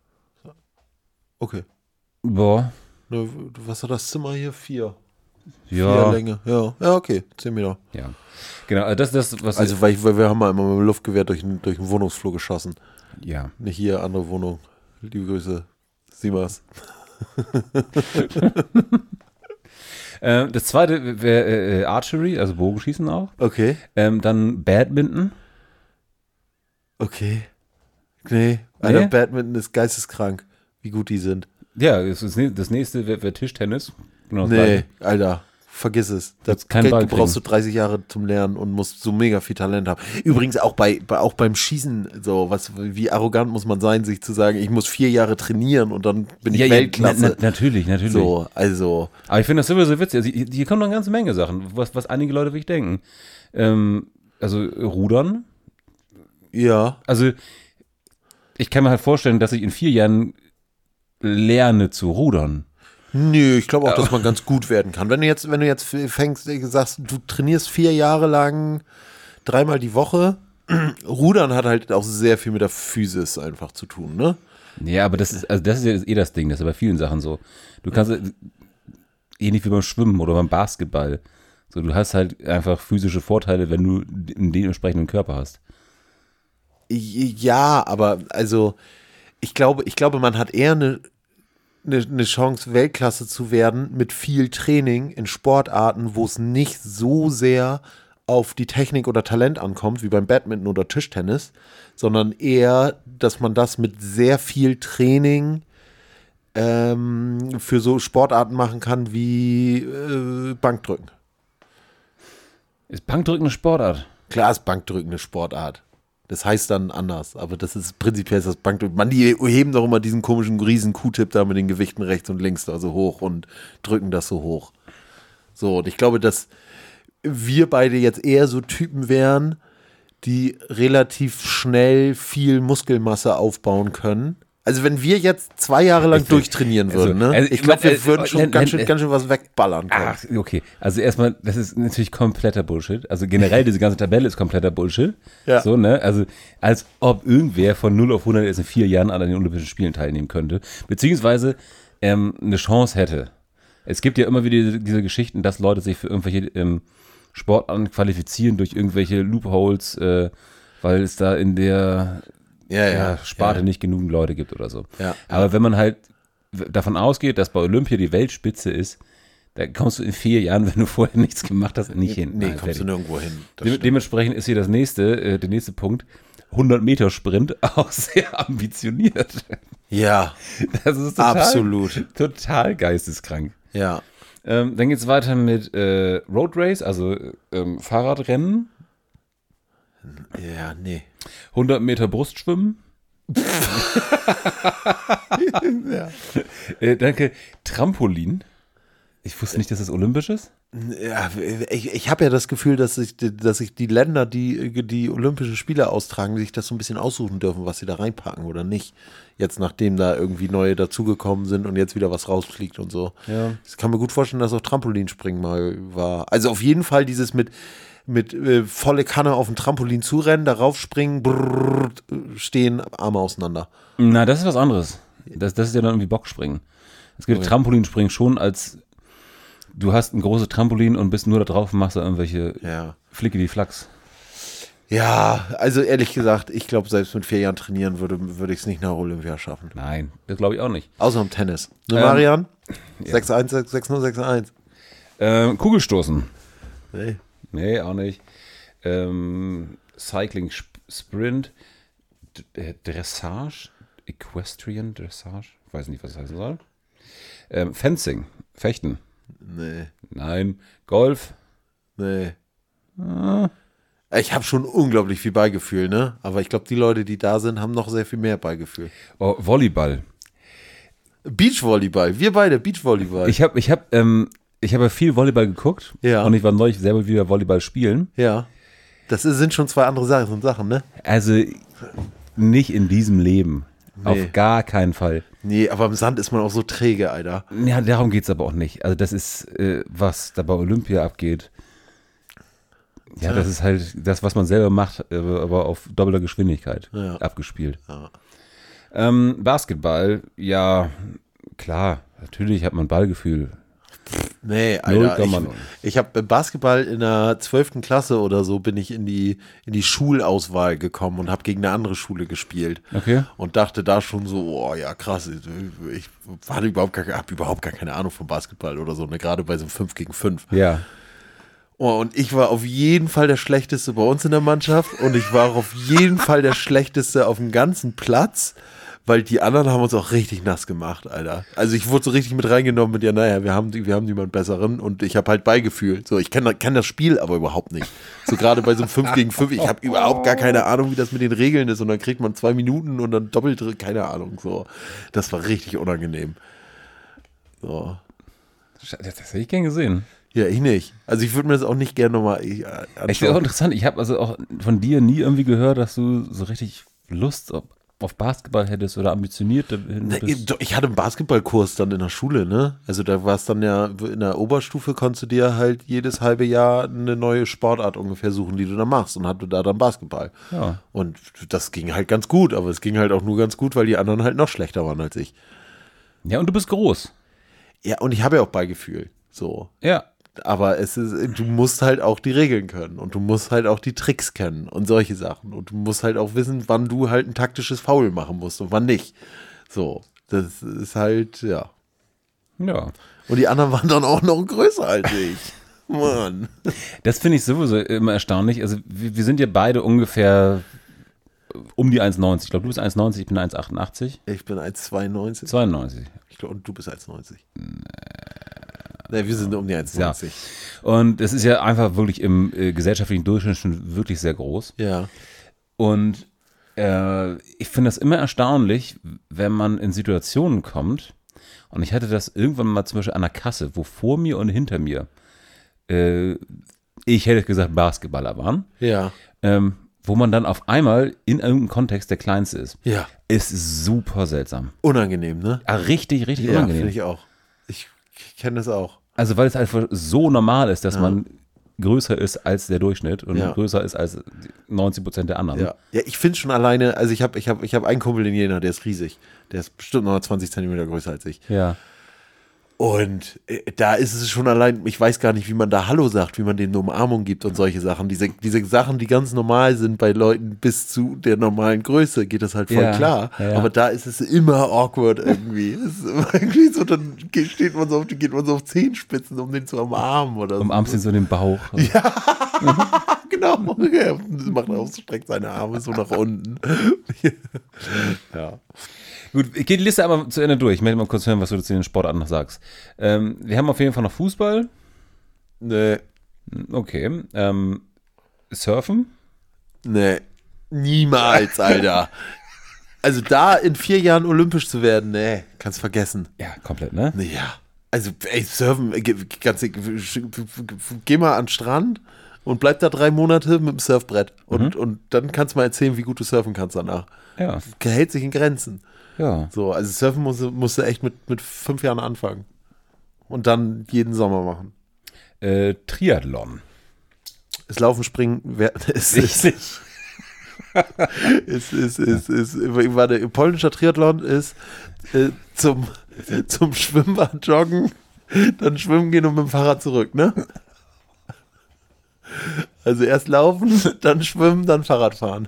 Okay. Boah. Ne, was hat das Zimmer hier? Vier. Vier Ja. Länge. Ja. Ja, okay. Zehn Meter. Ja. Genau, also das ist das, was. Also, weil, ich, weil wir haben mal immer mit dem Luftgewehr durch, den- durch den Wohnungsflur geschossen. ja. Nicht hier, andere Wohnung. Liebe Grüße. Simas. Äh, das zweite wäre äh, Archery, also Bogenschießen auch. Okay. Ähm, dann Badminton. Okay. Nee. Alter, Nee? Badminton ist geisteskrank, wie gut die sind. Ja, das, ist, das nächste wäre wär Tischtennis. Genau das Nee, Gleiche. Alter. Vergiss es. Das Willst keinen Ball brauchst du kriegen. dreißig Jahre zum Lernen und musst so mega viel Talent haben. Übrigens auch bei, bei auch beim Schießen, so was, wie arrogant muss man sein, sich zu sagen, ich muss vier Jahre trainieren und dann bin ich Ja, ja, Weltklasse. na, na, natürlich, natürlich. So, also. Aber ich finde das sowieso witzig. Also, hier hier kommen noch eine ganze Menge Sachen, was, was einige Leute wirklich denken. Ähm, also Rudern. Ja. Also ich kann mir halt vorstellen, dass ich in vier Jahren lerne zu rudern. Nö, ich glaube auch, dass man ganz gut werden kann. Wenn du jetzt, wenn du jetzt fängst, sagst, du trainierst vier Jahre lang dreimal die Woche, Rudern hat halt auch sehr viel mit der Physis einfach zu tun, ne? Ja, aber das ist, also das ist ja eh das Ding, das ist ja bei vielen Sachen so. Du kannst äh, ähnlich wie beim Schwimmen oder beim Basketball. So, du hast halt einfach physische Vorteile, wenn du einen dementsprechenden Körper hast. Ja, aber also ich glaube, ich glaube, man hat eher eine, eine, eine Chance, Weltklasse zu werden mit viel Training in Sportarten, wo es nicht so sehr auf die Technik oder Talent ankommt, wie beim Badminton oder Tischtennis, sondern eher, dass man das mit sehr viel Training ähm, für so Sportarten machen kann wie äh, Bankdrücken. Ist Bankdrücken eine Sportart? Klar ist Bankdrücken eine Sportart. Das heißt dann anders, aber das ist prinzipiell ist das Bankdrücken. Man, die heben doch immer diesen komischen riesen Q-Tip da mit den Gewichten rechts und links da so hoch und drücken das so hoch. So, und ich glaube, dass wir beide jetzt eher so Typen wären, die relativ schnell viel Muskelmasse aufbauen können. Also wenn wir jetzt zwei Jahre lang durchtrainieren würden, also, ne? also, Ich glaube, wir äh, würden schon äh, ganz äh, schön, ganz schön was wegballern können. Ach, okay. Also erstmal, das ist natürlich kompletter Bullshit. Also generell, diese ganze Tabelle ist kompletter Bullshit. Ja. So, ne? Also, als ob irgendwer von null auf hundert jetzt in vier Jahren an den Olympischen Spielen teilnehmen könnte. Beziehungsweise ähm, eine Chance hätte. Es gibt ja immer wieder diese, diese Geschichten, dass Leute sich für irgendwelche ähm, Sportarten qualifizieren durch irgendwelche Loopholes, äh, weil es da in der Ja, ja, Sparte nicht genügend Leute gibt oder so. Ja. Aber wenn man halt davon ausgeht, dass bei Olympia die Weltspitze ist, da kommst du in vier Jahren, wenn du vorher nichts gemacht hast, nicht hin. Nee, Nein, kommst du fertig. nirgendwo hin. Das Dem, stimmt. dementsprechend ist hier das nächste, äh, der nächste Punkt, hundert Meter Sprint, auch sehr ambitioniert. Ja, Das ist total, absolut. total geisteskrank. Ja. Ähm, dann geht es weiter mit äh, Road Race, also ähm, Fahrradrennen. Ja, nee. hundert Meter Brustschwimmen. Ja. Äh, danke. Trampolin. Ich wusste nicht, dass das olympisch ist. Ja, ich, ich habe ja das Gefühl, dass sich dass ich die Länder, die die Olympische Spiele austragen, sich das so ein bisschen aussuchen dürfen, was sie da reinpacken oder nicht. Jetzt, nachdem da irgendwie neue dazugekommen sind und jetzt wieder was rausfliegt und so. Ja. Ich kann mir gut vorstellen, dass auch Trampolinspringen mal war. Also auf jeden Fall dieses mit, mit äh, volle Kanne auf dem Trampolin zurennen, darauf springen, brrr, stehen, Arme auseinander. Na, das ist was anderes. Das, das ist ja dann irgendwie Bockspringen. Es gibt Okay. Trampolinspringen schon als du hast ein großes Trampolin und bist nur da drauf und machst da irgendwelche Ja. Flicke die Flachs. Ja, also ehrlich gesagt, ich glaube, selbst mit vier Jahren trainieren würde, würde ich es nicht nach Olympia schaffen. Nein, das glaube ich auch nicht. Außer im Tennis. Ne, Ähm, Marian? sechs eins, sechs null, sechs eins. Ähm, Kugelstoßen. Nee. Nee, auch nicht. Ähm, Cycling Sp- Sprint. D- äh, Dressage. Equestrian Dressage. Ich weiß nicht, was das heißen soll. Ähm, Fencing. Fechten. Nee. Nein. Golf. Nee. Ich habe schon unglaublich viel Beigefühl, ne? Aber ich glaube, die Leute, die da sind, haben noch sehr viel mehr Beigefühl. Oh, Volleyball. Beachvolleyball. Wir beide, Beachvolleyball. Ich habe ich hab, ähm, ich hab ja viel Volleyball geguckt. Ja. Und ich war neulich selber wieder Volleyball spielen. ja. Das ist, sind schon zwei andere Sachen, Sachen, ne? Also nicht in diesem Leben. Nee. Auf gar keinen Fall. Nee, aber im Sand ist man auch so träge, Alter. Ja, darum geht es aber auch nicht. Also das ist, äh, was da bei Olympia abgeht. Ja, das ist halt das, was man selber macht, äh, aber auf doppelter Geschwindigkeit Ja. abgespielt. Ja. Ähm, Basketball, ja, klar, natürlich hat man Ballgefühl. Nee, null Alter. Komma Ich, null. ich habe Basketball in der zwölften Klasse oder so bin ich in die, in die Schulauswahl gekommen und habe gegen eine andere Schule gespielt. Okay. Und dachte da schon so, oh ja, krass, ich hatte überhaupt gar, hab überhaupt gar keine Ahnung von Basketball oder so, ne? Gerade bei so einem fünf gegen fünf. Ja. Oh, und ich war auf jeden Fall der Schlechteste bei uns in der Mannschaft und ich war auch auf jeden Fall der Schlechteste auf dem ganzen Platz, weil die anderen haben uns auch richtig nass gemacht, Alter. Also ich wurde so richtig mit reingenommen mit, ja, naja, wir haben, wir haben jemanden Besseren und ich habe halt Beigefühl. So, ich kenne kenn das Spiel aber überhaupt nicht. So gerade bei so einem fünf gegen fünf, ich habe überhaupt gar keine Ahnung, wie das mit den Regeln ist und dann kriegt man zwei Minuten und dann doppelt, keine Ahnung, so. Das war richtig unangenehm. So. Das hätte ich gern gesehen. Ja, ich nicht. Also ich würde mir das auch nicht gerne nochmal äh, Ich finde auch interessant, ich habe also auch von dir nie irgendwie gehört, dass du so richtig Lust auf, auf Basketball hättest oder ambitioniert dahin Na, bist. ich- ich hatte einen Basketballkurs dann in der Schule, ne? Also da war es dann ja, in der Oberstufe konntest du dir halt jedes halbe Jahr eine neue Sportart ungefähr suchen, die du da machst und hatte da dann Basketball. Ja. Und das ging halt ganz gut, aber es ging halt auch nur ganz gut, weil die anderen halt noch schlechter waren als ich. Ja, und du bist groß. Ja, und ich habe ja auch Beigefühl, so. Ja. Aber es ist, du musst halt auch die Regeln können und du musst halt auch die Tricks kennen und solche Sachen. Und du musst halt auch wissen, wann du halt ein taktisches Foul machen musst und wann nicht. So, das ist halt, ja. Ja. Und die anderen waren dann auch noch größer als ich. Mann. Das finde ich sowieso immer erstaunlich. Also wir, wir sind ja beide ungefähr um die eins neunzig. Ich glaube, du bist eins neunzig, ich bin eins achtundachtzig. Ich bin eins zweiundneunzig. zweiundneunzig. Ich glaube, und du bist eins neunzig. Nee, wir sind um die eins neunzig. Und es ist ja einfach wirklich im äh, gesellschaftlichen Durchschnitt schon wirklich sehr groß. Ja. Und äh, ich finde das immer erstaunlich, wenn man in Situationen kommt. Und ich hatte das irgendwann mal zum Beispiel an der Kasse, wo vor mir und hinter mir, äh, ich hätte gesagt Basketballer waren, Ja. ähm, wo man dann auf einmal in irgendeinem Kontext der Kleinste ist. Ja. Ist super seltsam. Unangenehm, ne? Ah, richtig, richtig Ja, unangenehm. finde ich auch. Ich, ich kenne das auch. Also weil es einfach so normal ist, dass man größer ist als der Durchschnitt und Ja. größer ist als neunzig Prozent der anderen. Ja, ja ich finde schon alleine, also ich habe ich hab, ich hab einen Kumpel in Jena, der ist riesig. Der ist bestimmt noch zwanzig Zentimeter größer als ich. Ja. Und äh, da ist es schon allein, ich weiß gar nicht, wie man da Hallo sagt, wie man denen eine Umarmung gibt und solche Sachen. Diese, diese Sachen, die ganz normal sind bei Leuten bis zu der normalen Größe, geht das halt voll Ja, klar. ja. Aber da ist es immer awkward irgendwie. Es ist immer irgendwie so, dann geht- steht man so auf, geht man so auf Zehenspitzen, um den zu umarmen oder Umarmst so. ihn so in den Bauch. Genau. Ja, macht auch, streckt seine Arme so nach unten. Ja. Gut, ich gehe die Liste einmal zu Ende durch. Ich möchte mal kurz hören, was du zu den Sportarten noch sagst. Ähm, wir haben auf jeden Fall noch Fußball. Nee. Okay. Ähm, Surfen. Nee, niemals, Alter. Also da in vier Jahren olympisch zu werden, nee, kannst vergessen. Ja, komplett, ne? Ja, also ey, surfen, ganz, geh mal an den Strand und bleib da drei Monate mit dem Surfbrett und, mhm. und dann kannst du mal erzählen, wie gut du surfen kannst danach. Ja. Hält sich in Grenzen. Ja. So, also surfen musst, musst du echt mit, mit fünf Jahren anfangen und dann jeden Sommer machen. Äh, Triathlon. Das Laufen, Springen, wer, ist, ist, ist, ist, ist, ist, ist, ist, warte, polnischer Triathlon ist äh, zum, zum Schwimmbad joggen, dann schwimmen gehen und mit dem Fahrrad zurück, ne? Also erst laufen, dann schwimmen, dann Fahrrad fahren.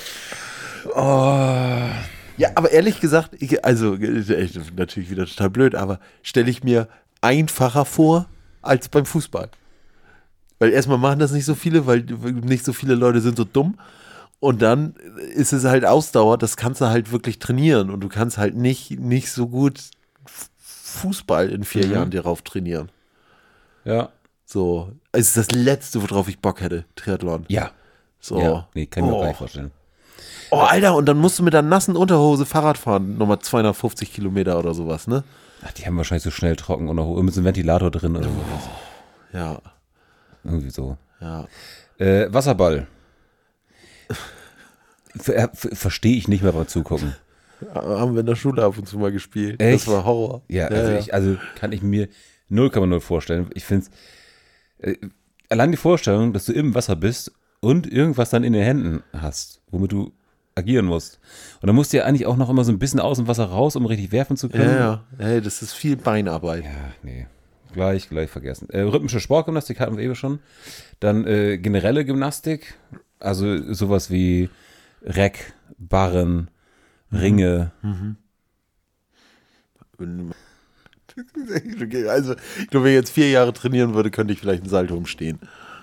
Oh. Ja, aber ehrlich gesagt, ich, also natürlich wieder total blöd, aber stelle ich mir einfacher vor als beim Fußball. Weil erstmal machen das nicht so viele, weil nicht so viele Leute sind so dumm. Und dann ist es halt Ausdauer, das kannst du halt wirklich trainieren. Und du kannst halt nicht, nicht so gut Fußball in vier mhm. Jahren dir rauf trainieren. Ja. So, es ist das Letzte, worauf ich Bock hätte, Triathlon. Ja. So. Ja. Nee, kann ich mir oh. gar nicht vorstellen. Oh, Alter, und dann musst du mit der nassen Unterhose Fahrrad fahren. Nochmal zweihundertfünfzig Kilometer oder sowas, ne? Ach, die haben wahrscheinlich so schnell trocken und auch mit so einem Ventilator drin oder sowas. Ja. Irgendwie so. Ja. Äh, Wasserball. Ver Verstehe ich nicht mehr beim Zugucken. Haben wir in der Schule ab und zu mal gespielt. Echt? Das war Horror. Ja, ja, also, ja. Ich, also kann ich mir null Komma null vorstellen. Ich finde es, äh, allein die Vorstellung, dass du im Wasser bist und irgendwas dann in den Händen hast, womit du agieren musst. Und dann musst du ja eigentlich auch noch immer so ein bisschen aus dem Wasser raus, um richtig werfen zu können. Ja, ja. Hey, das ist viel Beinarbeit. Ja, nee. Gleich, gleich vergessen. Äh, rhythmische Sportgymnastik hatten wir eben schon. Dann äh, generelle Gymnastik, also sowas wie Reck, Barren, Ringe. Mhm. Also, ich glaube, wenn ich jetzt vier Jahre trainieren würde, könnte ich vielleicht einen Salto umstehen.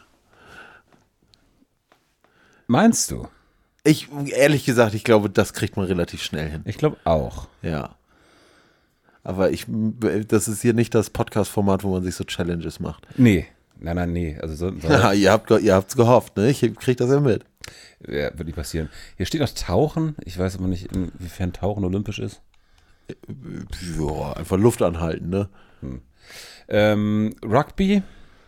Meinst du? Ich, ehrlich gesagt, ich glaube, das kriegt man relativ schnell hin. Ich glaube auch. Ja. Aber ich, das ist hier nicht das Podcast-Format, wo man sich so Challenges macht. Nee. Nein, nein, nee. Also so, so. Ja, ihr habt ihr habt's gehofft, ne? Ich krieg das ja mit. Ja, wird nicht passieren. Hier steht noch Tauchen. Ich weiß aber nicht, inwiefern Tauchen olympisch ist. Ja, einfach Luft anhalten, ne? Hm. Ähm, Rugby?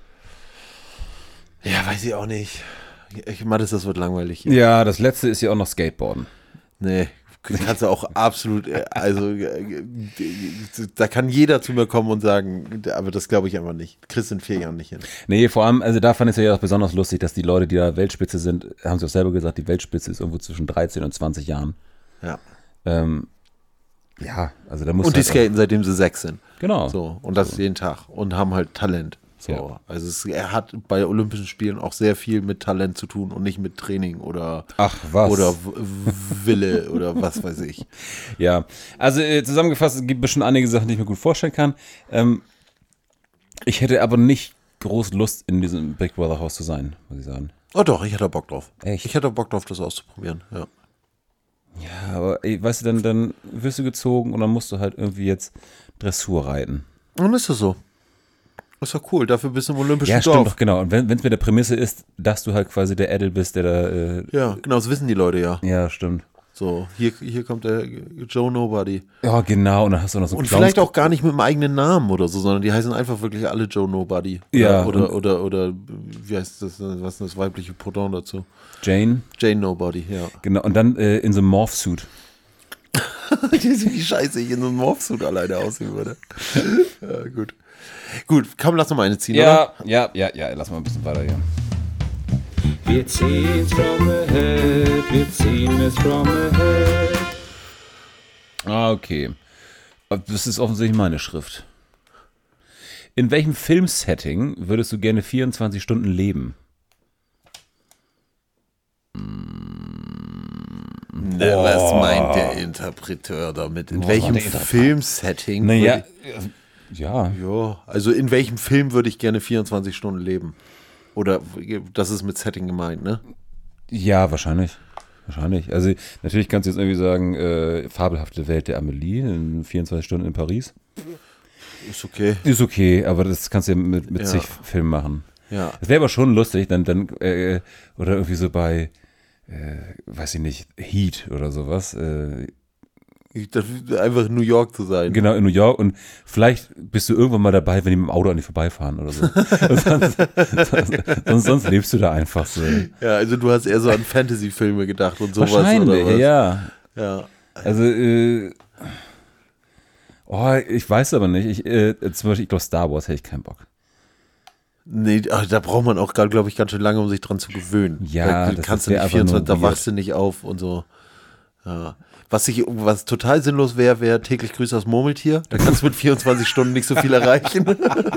Ja, weiß ich auch nicht. Ich meine, das wird langweilig hier. Ja, das letzte ist ja auch noch Skateboarden. Nee, kannst du auch absolut, also da kann jeder zu mir kommen und sagen, aber das glaube ich einfach nicht. Kriegst in vier Jahren nicht hin. Nee, vor allem, also da fand ich es ja auch besonders lustig, dass die Leute, die da Weltspitze sind, haben sie auch selber gesagt, die Weltspitze ist irgendwo zwischen dreizehn und zwanzig Jahren. Ja. Ähm, ja, also da muss Und die halt skaten, seitdem sie sechs sind. Genau. So, und das jeden Tag. Und haben halt Talent. So. Ja. Also es, er hat bei Olympischen Spielen auch sehr viel mit Talent zu tun und nicht mit Training oder, Ach, was? oder w- Wille oder was weiß ich. Ja, also äh, zusammengefasst, es gibt bestimmt einige Sachen, die ich mir gut vorstellen kann. Ähm, ich hätte aber nicht groß Lust, in diesem Big Brother Haus zu sein, muss ich sagen. Oh doch, ich hätte Bock drauf. Echt? Ich hätte Bock drauf, das auszuprobieren, ja. Ja, aber ey, weißt du, dann, dann wirst du gezogen und dann musst du halt irgendwie jetzt Dressur reiten. Und ist das so. Ist doch cool, dafür bist du im Olympischen Ja, Dorf. stimmt doch, genau. Und wenn es mit der Prämisse ist, dass du halt quasi der Edel bist, der da... Äh, Ja, genau, das wissen die Leute ja. ja, stimmt. So, hier, hier kommt der Joe Nobody. Ja, genau. Und dann hast du noch so Und Clowns- vielleicht auch gar nicht mit dem eigenen Namen oder so, sondern die heißen einfach wirklich alle Joe Nobody. Oder, Ja, Oder, und- oder, oder, wie heißt das, was ist das weibliche Pendant dazu? Jane. Jane Nobody, ja. Genau. Und dann äh, in so einem Morph-Suit. Wie scheiße ich in so einem Morphsuit alleine aussehen würde. Ja, gut. Gut, komm, lass noch mal eine ziehen, Ja, oder? ja, ja, ja. Lass mal ein bisschen weiter hier. Wir ziehen's from the head, wir ziehen es from the head. Ah, okay. Das ist offensichtlich meine Schrift. In welchem Filmsetting würdest du gerne vierundzwanzig Stunden leben? Ne, was meint der Interpreteur damit? In Boah, welchem der Interpret- Filmsetting? Naja, würde ich- ja. Ja, also in welchem Film würde ich gerne vierundzwanzig Stunden leben? Oder das ist mit Setting gemeint, ne? Ja, wahrscheinlich. Wahrscheinlich. Also natürlich kannst du jetzt irgendwie sagen, äh, fabelhafte Welt der Amelie in vierundzwanzig Stunden in Paris. Ist okay. Ist okay, aber das kannst du ja mit, mit Ja. zig Filmen machen. Ja. Das wäre aber schon lustig, dann, dann äh, oder irgendwie so bei äh, weiß ich nicht, Heat oder sowas. Äh, Das ist einfach New York zu sein. Genau, in New York und vielleicht bist du irgendwann mal dabei, wenn die mit dem Auto an dir vorbeifahren oder so. sonst, sonst, sonst lebst du da einfach so. Ja, also du hast eher so an Fantasy-Filme gedacht und sowas. Wahrscheinlich, oder was? ja. Ja. Also, äh, oh, ich weiß aber nicht. Ich, äh, zum Beispiel, ich glaube, Star Wars hätte ich keinen Bock. Nee, ach, da braucht man auch, glaube ich, ganz schön lange, um sich dran zu gewöhnen. Ja, da das- kannst das wär du nicht einfach vierundzwanzig, nur da weird. wachst du nicht auf und so. Ja. Was, ich, was total sinnlos wäre, wäre täglich Grüße aus Murmeltier. Da kannst du mit vierundzwanzig Stunden nicht so viel erreichen.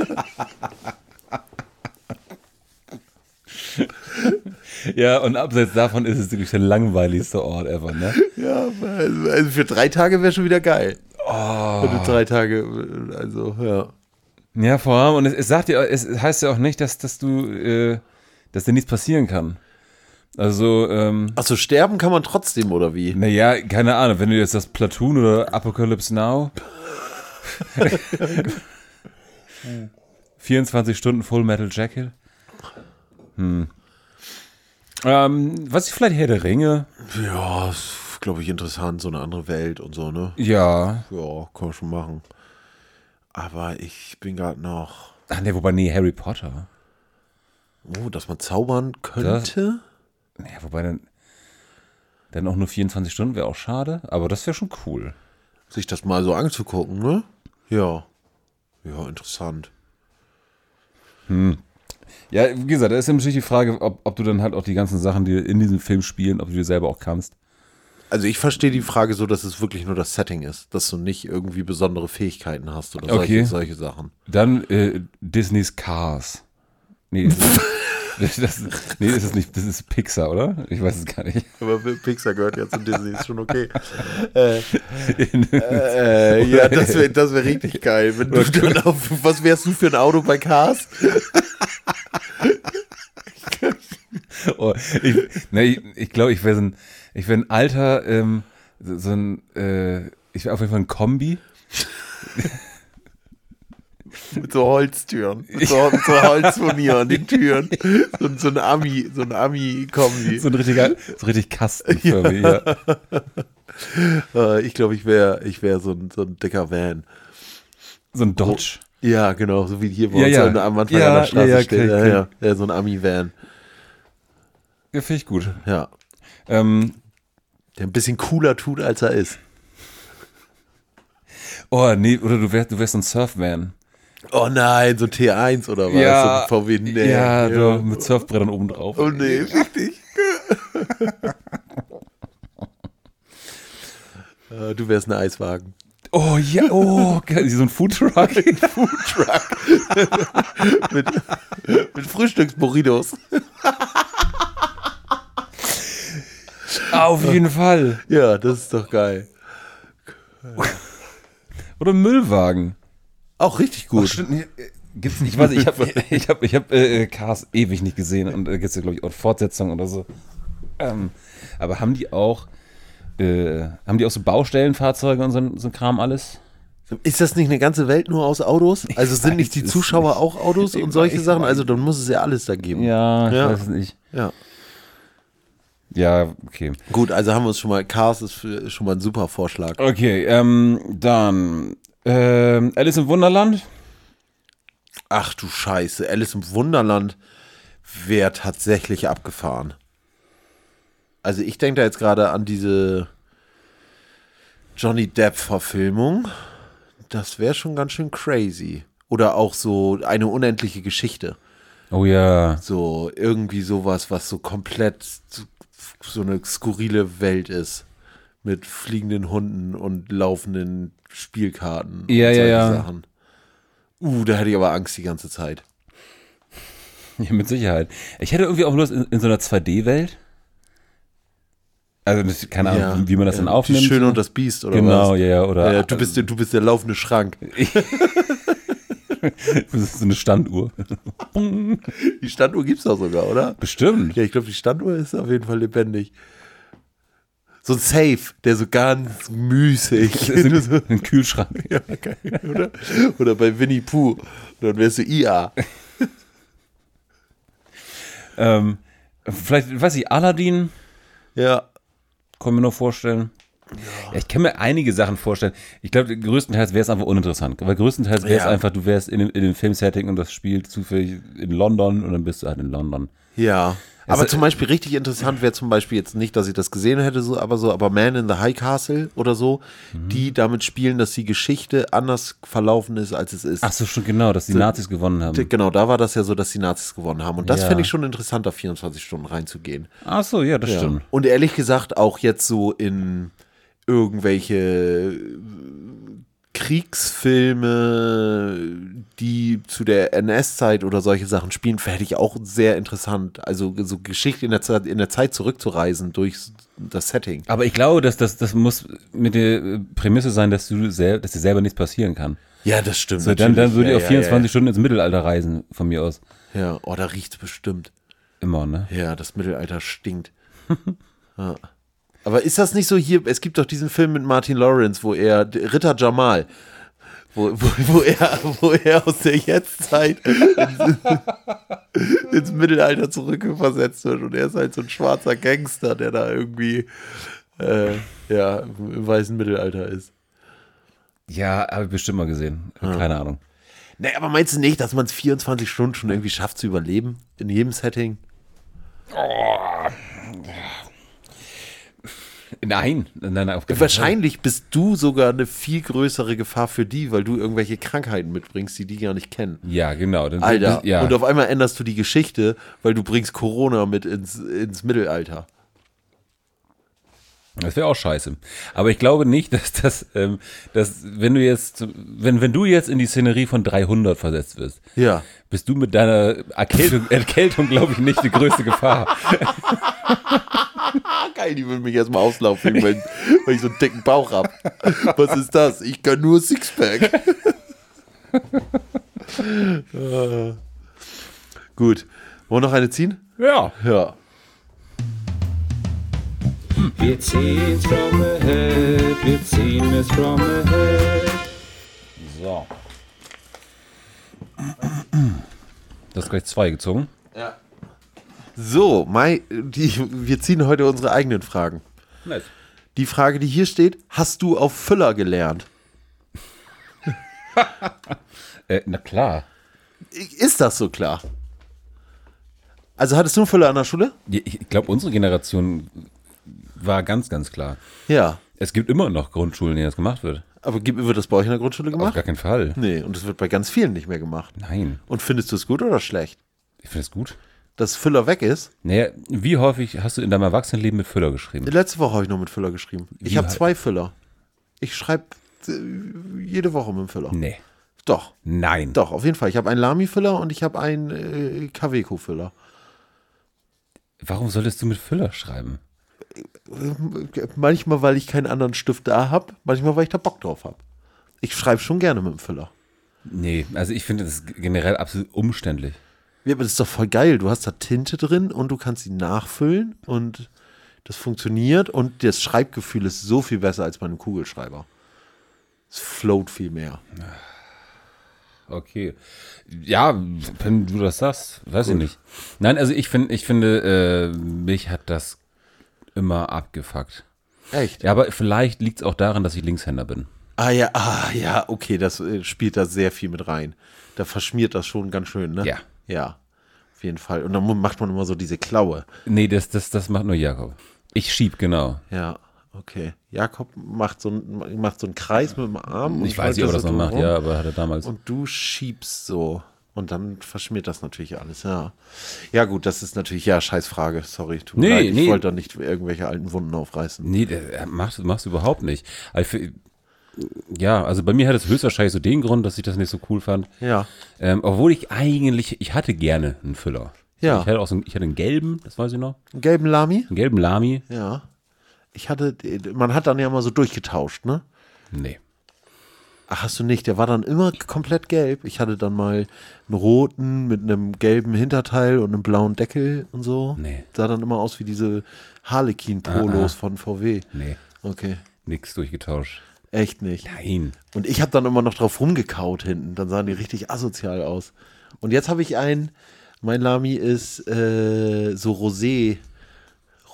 Ja, und abseits davon ist es wirklich der langweiligste Ort ever, ne? Ja, also, also für drei Tage wäre schon wieder geil. Oh. Wenn du drei Tage, also, ja. Ja, vor allem, und es, es sagt ja, es heißt ja auch nicht, dass, dass du, äh, dass dir nichts passieren kann. Also, ähm, Achso, sterben kann man trotzdem, oder wie? naja, keine Ahnung, wenn du jetzt das Platoon oder Apocalypse Now vierundzwanzig Stunden Full Metal Jacket. Hm. Ähm, was ich vielleicht Herr der Ringe. Ja, ist, glaube ich, interessant, so eine andere Welt und so, ne? Ja. Ja, kann man schon machen. Aber ich bin gerade noch, Ach ne, wobei, nee, Harry Potter. oh, dass man zaubern könnte? Naja, wobei dann, dann auch nur vierundzwanzig Stunden wäre auch schade, aber das wäre schon cool. Sich das mal so anzugucken, ne? Ja. Ja, interessant. Ja, wie gesagt, da ist ja natürlich die Frage, ob, ob du dann halt auch die ganzen Sachen, die in diesem Film spielen, ob du die selber auch kannst. Also ich verstehe die Frage so, dass es wirklich nur das Setting ist, dass du nicht irgendwie besondere Fähigkeiten hast oder solche, Okay. solche Sachen. Dann äh, Disneys Cars. Nee, das, das, nee, ist es nicht, das ist Pixar, oder? Ich weiß es gar nicht. Aber Pixar gehört ja zu Disney, ist schon okay. äh, äh, ja, das wäre das wär richtig geil. Wenn du dann auf, was wärst du für ein Auto bei Cars? Oh, ich ne, ich, ich glaube, ich wäre so ein, ich wäre ein alter, ähm, so, so ein, äh, ich wäre auf jeden Fall ein Kombi. Mit so Holztüren. Mit so, mit so Holzfurnier an den Türen. So, so ein Ami, so ein Ami-Kombi. So ein richtiger, so richtig kastenförmig, ja. Äh, ich glaube, ich wäre ich wär so, ein, so ein dicker Van. So ein Dodge. Ja, genau, so wie hier bei Ja, uns ja. an- am Anfang Ja, an der Straße ja, ja, steht. okay, Ja, okay. ja, ja, so ein Ami-Van. Ja, finde ich gut. Ja. Ähm, Der ein bisschen cooler tut, als er ist. oh, nee, oder du wärst, du wärst so ein Surfman. Oh nein, so ein T eins oder was? Ja, so ein V W. Nee. ja, so mit Surfbrettern oben drauf. Oh nee, richtig. Äh, Du wärst ein Eiswagen. Oh ja, oh, geil, so ein Foodtruck. mit, mit Frühstücksburritos. Auf jeden Fall. Ja, das ist doch geil. Oder Müllwagen. Auch richtig gut. Ach, stimmt, nee, äh, gibt's nicht. Ich weiß, ich habe ich hab, ich hab, äh, Cars ewig nicht gesehen und äh, gibt es ja, glaube ich, auch Fortsetzungen oder so. Ähm, aber haben die auch, äh, haben die auch so Baustellenfahrzeuge und so, so ein Kram alles? Ist das nicht eine ganze Welt nur aus Autos? Also sind nicht die weiß es Zuschauer nicht. auch Autos Ich und solche weiß Sachen? nicht. Also dann muss es ja alles da geben. Ja, ich Ja. weiß es nicht. Ja. Ja, okay. Gut, also haben wir uns schon mal, Cars ist für, schon mal ein super Vorschlag. Okay, ähm, dann ähm, Alice im Wunderland. Ach du Scheiße, Alice im Wunderland wäre tatsächlich abgefahren. Also ich denke da jetzt gerade an diese Johnny Depp-Verfilmung. Das wäre schon ganz schön crazy. Oder auch so eine unendliche Geschichte. Oh ja. So irgendwie sowas, was so komplett so, so eine skurrile Welt ist. Mit fliegenden Hunden und laufenden Spielkarten. Ja, und ja, solche ja. Sachen. Uh, da hätte ich aber Angst die ganze Zeit. Ja, mit Sicherheit. Ich hätte irgendwie auch Lust in, in so einer zwei D-Welt. Also, das, keine Ahnung, Ja, wie man das ja, dann aufnimmt. Die Schöne und das Biest, oder Genau, was? ja, ja, oder- Ja, du, bist der, du bist der laufende Schrank. Das ist so eine Standuhr. Die Standuhr gibt's doch sogar, oder? Bestimmt. Ja, ich glaube, die Standuhr ist auf jeden Fall lebendig. So ein Safe, der so ganz müßig. Das ist ein, ein Kühlschrank. Ja, geil, oder? Oder bei Winnie Pooh. Dann wärst du I A. Ähm, vielleicht, weiß ich, Aladdin. Ja. Kann mir nur vorstellen. Ja, ich kann mir einige Sachen vorstellen. Ich glaube, größtenteils wäre es einfach uninteressant. Weil größtenteils wäre es Ja. einfach, du wärst in dem, in dem Filmsetting und das spielt zufällig in London und dann bist du halt in London. Ja. Aber Also, zum Beispiel richtig interessant wäre zum Beispiel jetzt nicht, dass ich das gesehen hätte, so, aber so, aber Man in the High Castle oder so, Mhm. die damit spielen, dass die Geschichte anders verlaufen ist, als es ist. Ach so, schon genau, dass die So, Nazis gewonnen haben. Genau, da war das ja so, dass die Nazis gewonnen haben. Und das Ja. fände ich schon interessant, da vierundzwanzig Stunden reinzugehen. Ach so, ja, das Ja. stimmt. Und ehrlich gesagt auch jetzt so in irgendwelche Kriegsfilme, die zu der N S-Zeit oder solche Sachen spielen, fände ich auch sehr interessant. Also so Geschichte in der Zeit, in der Zeit zurückzureisen durch das Setting. Aber ich glaube, dass das, das muss mit der Prämisse sein, dass du sel dass dir selber nichts passieren kann. Ja, das stimmt. So, dann, dann würde ja, ich auf ja, vierundzwanzig Stunden ins Mittelalter reisen, von mir aus. Ja, ja. Oh, da riecht's bestimmt. Immer, ne? Ja, das Mittelalter stinkt. Ja. Aber ist das nicht so hier, es gibt doch diesen Film mit Martin Lawrence, wo er, Ritter Jamal, wo, wo, wo, er, wo er aus der Jetztzeit ins, ins Mittelalter zurückversetzt wird und er ist halt so ein schwarzer Gangster, der da irgendwie äh, ja, im weißen Mittelalter ist. Ja, habe ich bestimmt mal gesehen. Keine Ahnung. Nee, aber meinst du nicht, dass man es vierundzwanzig Stunden schon irgendwie schafft zu überleben? In jedem Setting? Nein, nein, nein, auf keinen Wahrscheinlich bist du sogar eine viel größere Gefahr für die, weil du irgendwelche Krankheiten mitbringst, die die gar nicht kennen. Fall. Ja, genau. Dann, Alter, ja. und auf einmal änderst du die Geschichte, weil du bringst Corona mit ins, ins Mittelalter. Das wäre auch scheiße. Aber ich glaube nicht, dass das, ähm, dass wenn du jetzt, wenn, wenn du jetzt in die Szenerie von dreihundert versetzt wirst, Ja. bist du mit deiner Erkältung, Erkältung glaube ich, nicht die größte Gefahr. Ah, geil, die würden mich erstmal auslaufen, weil, weil ich so einen dicken Bauch hab. Was ist das? Ich kann nur Sixpack. äh. Gut. Wollen wir noch eine ziehen? Ja. Ja. Wir ziehen's from the head, wir ziehen es from the head. So. Du hast gleich zwei gezogen. So, Mai, die, wir ziehen heute unsere eigenen Fragen. Nett. Die Frage, die hier steht, hast du auf Füller gelernt? Äh, na klar. Ist das so klar? Also hattest du einen Füller an der Schule? Ich glaube, unsere Generation war ganz, ganz klar. Ja. Es gibt immer noch Grundschulen, in denen das gemacht wird. Aber gibt- wird das bei euch in der Grundschule Auf gemacht? gar keinen Fall. Nee, und es wird bei ganz vielen nicht mehr gemacht. Nein. Und findest du es gut oder schlecht? Ich finde es gut. Dass Füller weg ist? Naja, wie häufig hast du in deinem Erwachsenenleben mit Füller geschrieben? Letzte Woche habe ich noch mit Füller geschrieben. Ich Wie habe halt- zwei Füller. Ich schreibe äh, jede Woche mit dem Füller. Nee. Doch, Nein. doch, auf jeden Fall. Ich habe einen Lamy-Füller und ich habe einen äh, Kaweco-Füller. Warum solltest du mit Füller schreiben? Manchmal, weil ich keinen anderen Stift da habe, manchmal, weil ich da Bock drauf habe. Ich schreibe schon gerne mit dem Füller. Nee, also ich finde das generell absolut umständlich. Ja, aber das ist doch voll geil. Du hast da Tinte drin und du kannst sie nachfüllen und das funktioniert und das Schreibgefühl ist so viel besser als bei einem Kugelschreiber. Es float viel mehr. Okay. Ja, wenn du das sagst, weiß ich nicht. Nein, also ich finde, ich finde, äh, mich hat das immer abgefuckt. Echt? Ja, aber vielleicht liegt es auch daran, dass ich Linkshänder bin. Ah ja, ah ja, okay, das äh, spielt da sehr viel mit rein. Da verschmiert das schon ganz schön, ne? Ja. Ja, auf jeden Fall. Und dann mu- macht man immer so diese Klaue. Nee, das, das, das macht nur Jakob. Ich schieb, genau. Ja, okay. Jakob macht so, ein, macht so einen Kreis mit dem Arm. Ich und weiß nicht, ob er das noch macht, rum. ja, aber hat er damals. Und du schiebst so. Und dann verschmiert das natürlich alles, ja. Ja, gut, das ist natürlich, ja, Scheißfrage. Sorry, tut mir Nee, leid. Ich nee. wollte da nicht irgendwelche alten Wunden aufreißen. Nee, der macht, machst du überhaupt nicht. Also für, ja, also bei mir hat es höchstwahrscheinlich so den Grund, dass ich das nicht so cool fand. Ja. Ähm, obwohl ich eigentlich, ich hatte gerne einen Füller. Ja. Ich hatte auch so einen, ich hatte einen gelben, das weiß ich noch. Einen gelben Lamy? Einen gelben Lamy. Ja. Ich hatte, man hat dann ja mal so durchgetauscht, ne? Nee. Ach, hast du nicht? Der war dann immer komplett gelb. Ich hatte dann mal einen roten mit einem gelben Hinterteil und einem blauen Deckel und so. Nee. Sah dann immer aus wie diese Harlequin-Polos Ah, ah. von V W. Nee. Okay. Nix durchgetauscht. Echt nicht. Nein. Und ich habe dann immer noch drauf rumgekaut hinten. Dann sahen die richtig asozial aus. Und jetzt habe ich einen, mein Lamy ist äh, so rosé,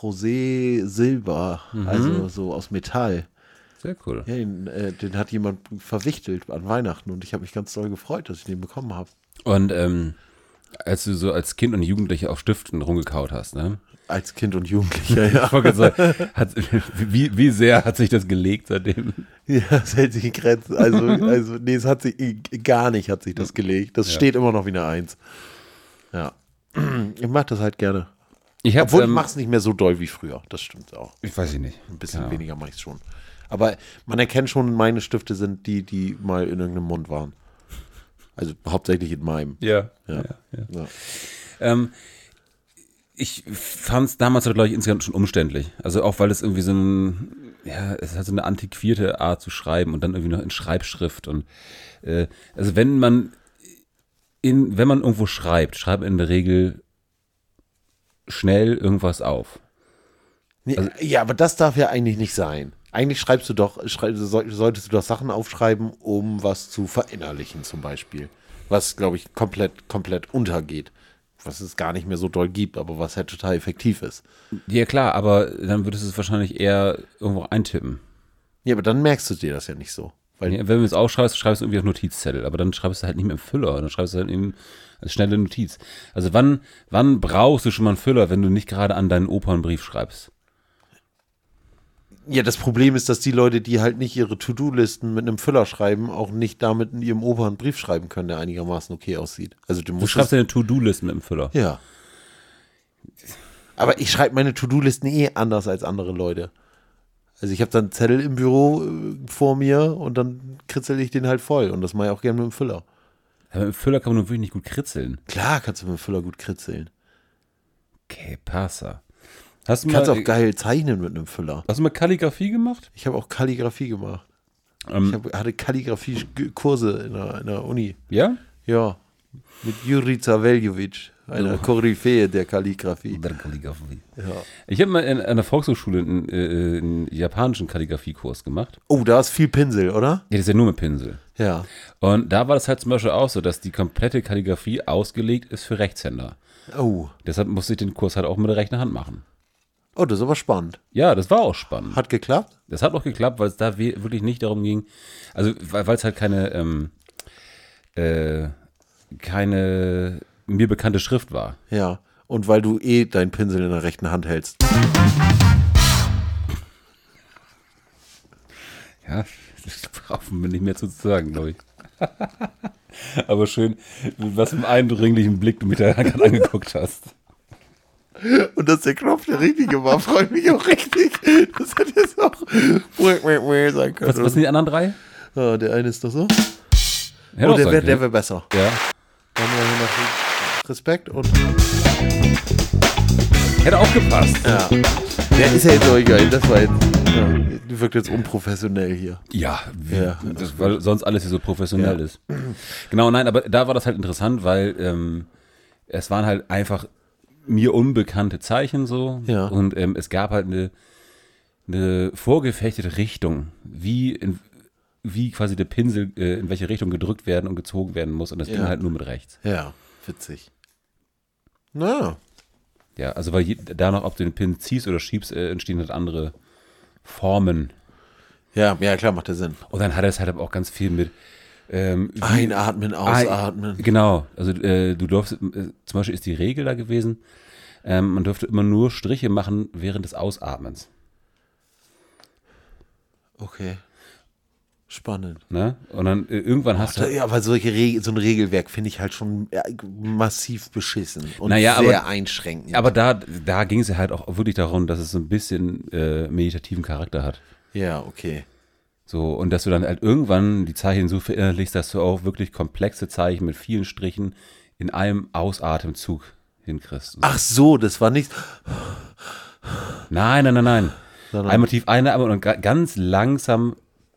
Rosé Silber, Mhm. also so aus Metall. Sehr cool. Ja, den, äh, den hat jemand verwichtelt an Weihnachten und ich habe mich ganz doll gefreut, dass ich den bekommen habe. Und ähm, als du so als Kind und Jugendliche auf Stiften rumgekaut hast, ne? Als Kind und Jugendlicher, ja. Ich wollte gerade sagen, hat, wie, wie sehr hat sich das gelegt seitdem? Ja, das hält sich in Grenzen. Also, also nee, es hat sich gar nicht hat sich das gelegt. Das Ja. steht immer noch wie eine Eins. Ja. Ich mache das halt gerne. Ich hab, Obwohl ich ähm, mache es nicht mehr so doll wie früher. Das stimmt auch. Ich weiß ich nicht. Ein bisschen Ja. weniger mache ich es schon. Aber man erkennt schon, meine Stifte sind die, die mal in irgendeinem Mund waren. Also hauptsächlich in meinem. Ja. Ja. ja, ja. Ja. Ähm, ich fand es damals, glaube ich, insgesamt schon umständlich. Also auch, weil es irgendwie so ein, ja, es hat so eine antiquierte Art zu schreiben und dann irgendwie noch in Schreibschrift. Und äh, also wenn man in, wenn man irgendwo schreibt, schreibt man in der Regel schnell irgendwas auf. Nee, ja, aber das darf ja eigentlich nicht sein. Eigentlich schreibst du doch, schrei, soll- solltest du doch Sachen aufschreiben, um was zu verinnerlichen zum Beispiel. Was, glaube ich, komplett, komplett untergeht. Was es gar nicht mehr so doll gibt, aber was halt total effektiv ist. Ja klar, aber dann würdest du es wahrscheinlich eher irgendwo eintippen. Ja, aber dann merkst du dir das ja nicht so. Weil, Ja, wenn du es aufschreibst, schreibst du irgendwie auf Notizzettel, aber dann schreibst du halt nicht mehr im Füller, dann schreibst du halt eben als schnelle Notiz. Also wann, wann brauchst du schon mal einen Füller, wenn du nicht gerade an deinen Opernbrief schreibst? ja, das Problem ist, dass die Leute, die halt nicht ihre To-Do-Listen mit einem Füller schreiben, auch nicht damit in ihrem Opa einen Brief schreiben können, der einigermaßen okay aussieht. Also du Du musst schreibst deine To-Do-Listen mit dem Füller. ja. Aber ich schreibe meine To-Do-Listen eh anders als andere Leute. Also ich habe dann einen Zettel im Büro äh, vor mir und dann kritzel ich den halt voll. Und das mache ich auch gerne mit dem Füller. Aber mit dem Füller kann man nur wirklich nicht gut kritzeln. Klar kannst du mit dem Füller gut kritzeln. Okay, passa. Hast du Du kannst mal, auch geil zeichnen mit einem Füller. hast du mal Kalligrafie gemacht? Ich habe auch Kalligrafie gemacht. Ähm, Ich hab, hatte Kalligrafie-Kurse in der, in der Uni. ja? Ja, mit Jurica Veljovic, einer Koryphäe der Kalligrafie. Kalligrafie. Ja. Ich habe mal in einer Volkshochschule einen, äh, einen japanischen Kalligrafiekurs gemacht. Oh, da ist viel Pinsel, oder? Ja, das ist ja nur mit Pinsel. Ja. Und da war das halt zum Beispiel auch so, dass die komplette Kalligrafie ausgelegt ist für Rechtshänder. Oh. Deshalb musste ich den Kurs halt auch mit der rechten Hand machen. Oh, das ist aber spannend. Ja, das war auch spannend. Hat geklappt? Das hat auch geklappt, weil es da we- wirklich nicht darum ging, also weil weil es halt keine, ähm, äh, keine mir bekannte Schrift war. Ja. Und weil du eh deinen Pinsel in der rechten Hand hältst. Ja, das braucht man nicht mehr zu sagen, glaube ich. Aber schön, mit was für einem eindringlichen Blick du mich da gerade angeguckt hast. Und dass der Knopf der richtige war, freut mich auch richtig. Das hätte jetzt auch sein können. Was, was sind die anderen drei? Ah, der eine ist doch so. Hätte Oh, auch der sein wäre der können. wär besser. Ja. Dann haben wir hier noch Respekt und. Hätte auch gepasst. Ja. Der ist ja jetzt auch egal. Das war jetzt. Ja, die wirkt jetzt unprofessionell hier. Ja, wie, Ja, das, weil sonst alles hier so professionell Ja. ist. Genau, nein, aber da war das halt interessant, weil ähm, es waren halt einfach mir unbekannte Zeichen so. Ja. Und ähm, es gab halt eine, eine vorgefechtete Richtung, wie, in, wie quasi der Pinsel äh, in welche Richtung gedrückt werden und gezogen werden muss. Und das Ja. ging halt nur mit rechts. Ja, witzig. Na, Ja, also weil je, da noch, ob du den Pin ziehst oder schiebst, äh, entstehen halt andere Formen. ja, ja, klar, macht der Sinn. Und dann hat es halt aber auch ganz viel mit ähm, wie- Einatmen, ausatmen. Genau, also äh, du durfst, äh, zum Beispiel ist die Regel da gewesen, ähm, man dürfte immer nur Striche machen während des Ausatmens. Okay. Spannend. Ne? Und dann äh, irgendwann hast du. Ja, aber solche Reg so ein Regelwerk finde ich halt schon ja, massiv beschissen und Naja, sehr aber- einschränkend. Aber da, da ging es ja halt auch wirklich darum, dass es so ein bisschen äh, meditativen Charakter hat. ja, okay. So, und dass du dann halt irgendwann die Zeichen so verinnerlichst, dass du auch wirklich komplexe Zeichen mit vielen Strichen in einem Ausatemzug hinkriegst. Ach so, das war nicht. Nein, nein, nein, nein. Sondern- Einmal tief einatmen und ga- ganz langsam.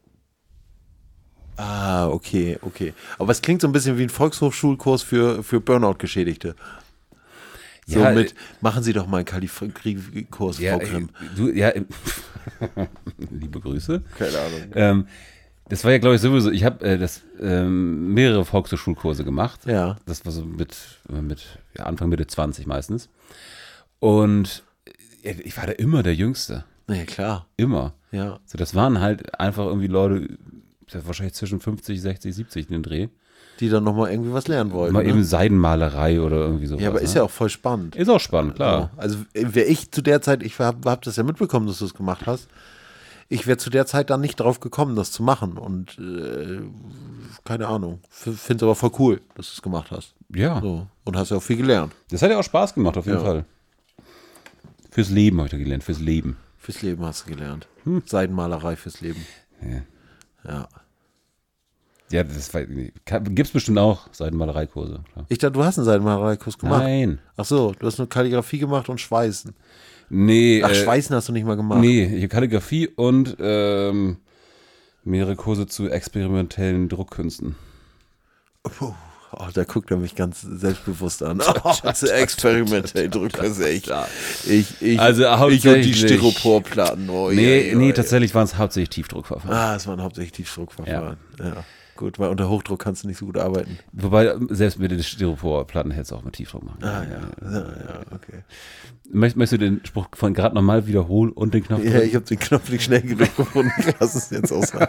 Ah, okay, okay. Aber es klingt so ein bisschen wie ein Volkshochschulkurs für, für Burnout-Geschädigte. So Ja, mit, äh, machen Sie doch mal einen Kalligrafie-Kurs, Ja, Frau Grimm. äh, du, ja, äh, liebe Grüße. Keine Ahnung. Ähm, das war ja, glaube ich, sowieso, ich habe äh, das ähm, mehrere Volkshochschulkurse gemacht. Ja. Das war so mit, mit ja, Anfang, Mitte zwanzig meistens. Und ich war da immer der Jüngste. Nee, klar. Immer. Ja. So, das waren halt einfach irgendwie Leute, wahrscheinlich zwischen fünfzig, sechzig, siebzig in den Dreh. Die dann nochmal irgendwie was lernen wollten. Mal ne? eben Seidenmalerei oder irgendwie sowas. Ja, aber ist ne? ja auch voll spannend. Ist auch spannend, klar. Also wäre ich zu der Zeit, ich habe hab das ja mitbekommen, dass du es gemacht hast, ich wäre zu der Zeit dann nicht drauf gekommen, das zu machen. Und äh, keine Ahnung. Finde es aber voll cool, dass du es gemacht hast. Ja. So. Und hast ja auch viel gelernt. Das hat ja auch Spaß gemacht, auf jeden Ja. Fall. Fürs Leben habe ich da gelernt, fürs Leben. Fürs Leben hast du gelernt. Hm. Seidenmalerei fürs Leben. Ja. Ja. Ja, das gibt es bestimmt auch Seidenmalereikurse. Klar. Ich dachte, du hast einen Seidenmalereikurs gemacht. Nein. Ach so, du hast nur Kalligrafie gemacht und Schweißen. Nee. Ach, äh, Schweißen hast du nicht mal gemacht. Nee, ich habe Kalligrafie und ähm, mehrere Kurse zu experimentellen Druckkünsten. Puh. Oh, da guckt er mich ganz selbstbewusst an. Oh, das ist experimentell drückt das echt. Ich, ich, Also ich und die hauptsächlich- Styroporplatten. Oh, Nee, ja, nee, ja, tatsächlich waren es hauptsächlich Tiefdruckverfahren. Ah, es waren hauptsächlich Tiefdruckverfahren. Ja. ja. Gut, weil unter Hochdruck kannst du nicht so gut arbeiten. Wobei, selbst mit den Styroporplatten hättest du auch mit Tiefdruck machen. Ah, ja. Ja, ja, okay. Möcht, möchtest du den Spruch von gerade nochmal wiederholen und den Knopf Ja, drücken? ich habe den Knopf nicht schnell genug gefunden. Lass es jetzt auch sein.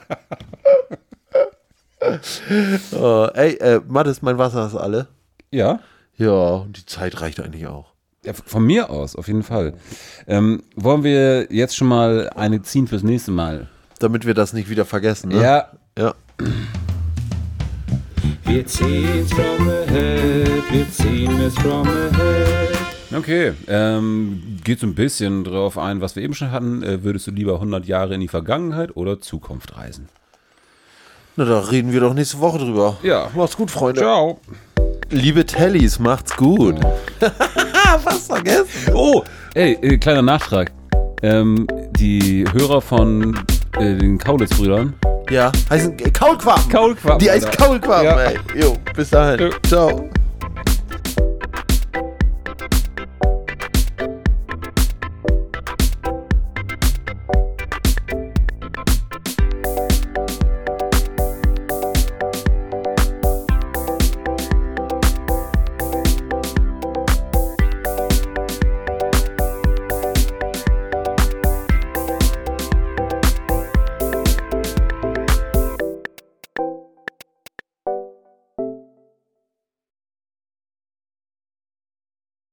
Oh, ey, äh, Mathis, mein Wasser ist alle. Ja. Ja, und die Zeit reicht eigentlich auch. Ja, von mir aus, auf jeden Fall. Ähm, wollen wir jetzt schon mal eine ziehen fürs nächste Mal? Damit wir das nicht wieder vergessen, ne? Ja. Ja. Wir ziehen's from the head, wir ziehen es from the head. Okay, ähm, geht so ein bisschen drauf ein, was wir eben schon hatten. Äh, würdest du lieber hundert Jahre in die Vergangenheit oder Zukunft reisen? Na, da reden wir doch nächste Woche drüber. Ja. Macht's gut, Freunde. Ciao. Liebe Tellys, macht's gut. Was vergessen? Oh, ey, äh, kleiner Nachtrag. Ähm, die Hörer von äh, den Kaulitz-Brüdern. Ja, heißen äh, Kaulquappen. Kaulquappen, Die heißen Alter. Kaulquappen, Ja. ey. Jo, bis dahin. Tschö. Ciao.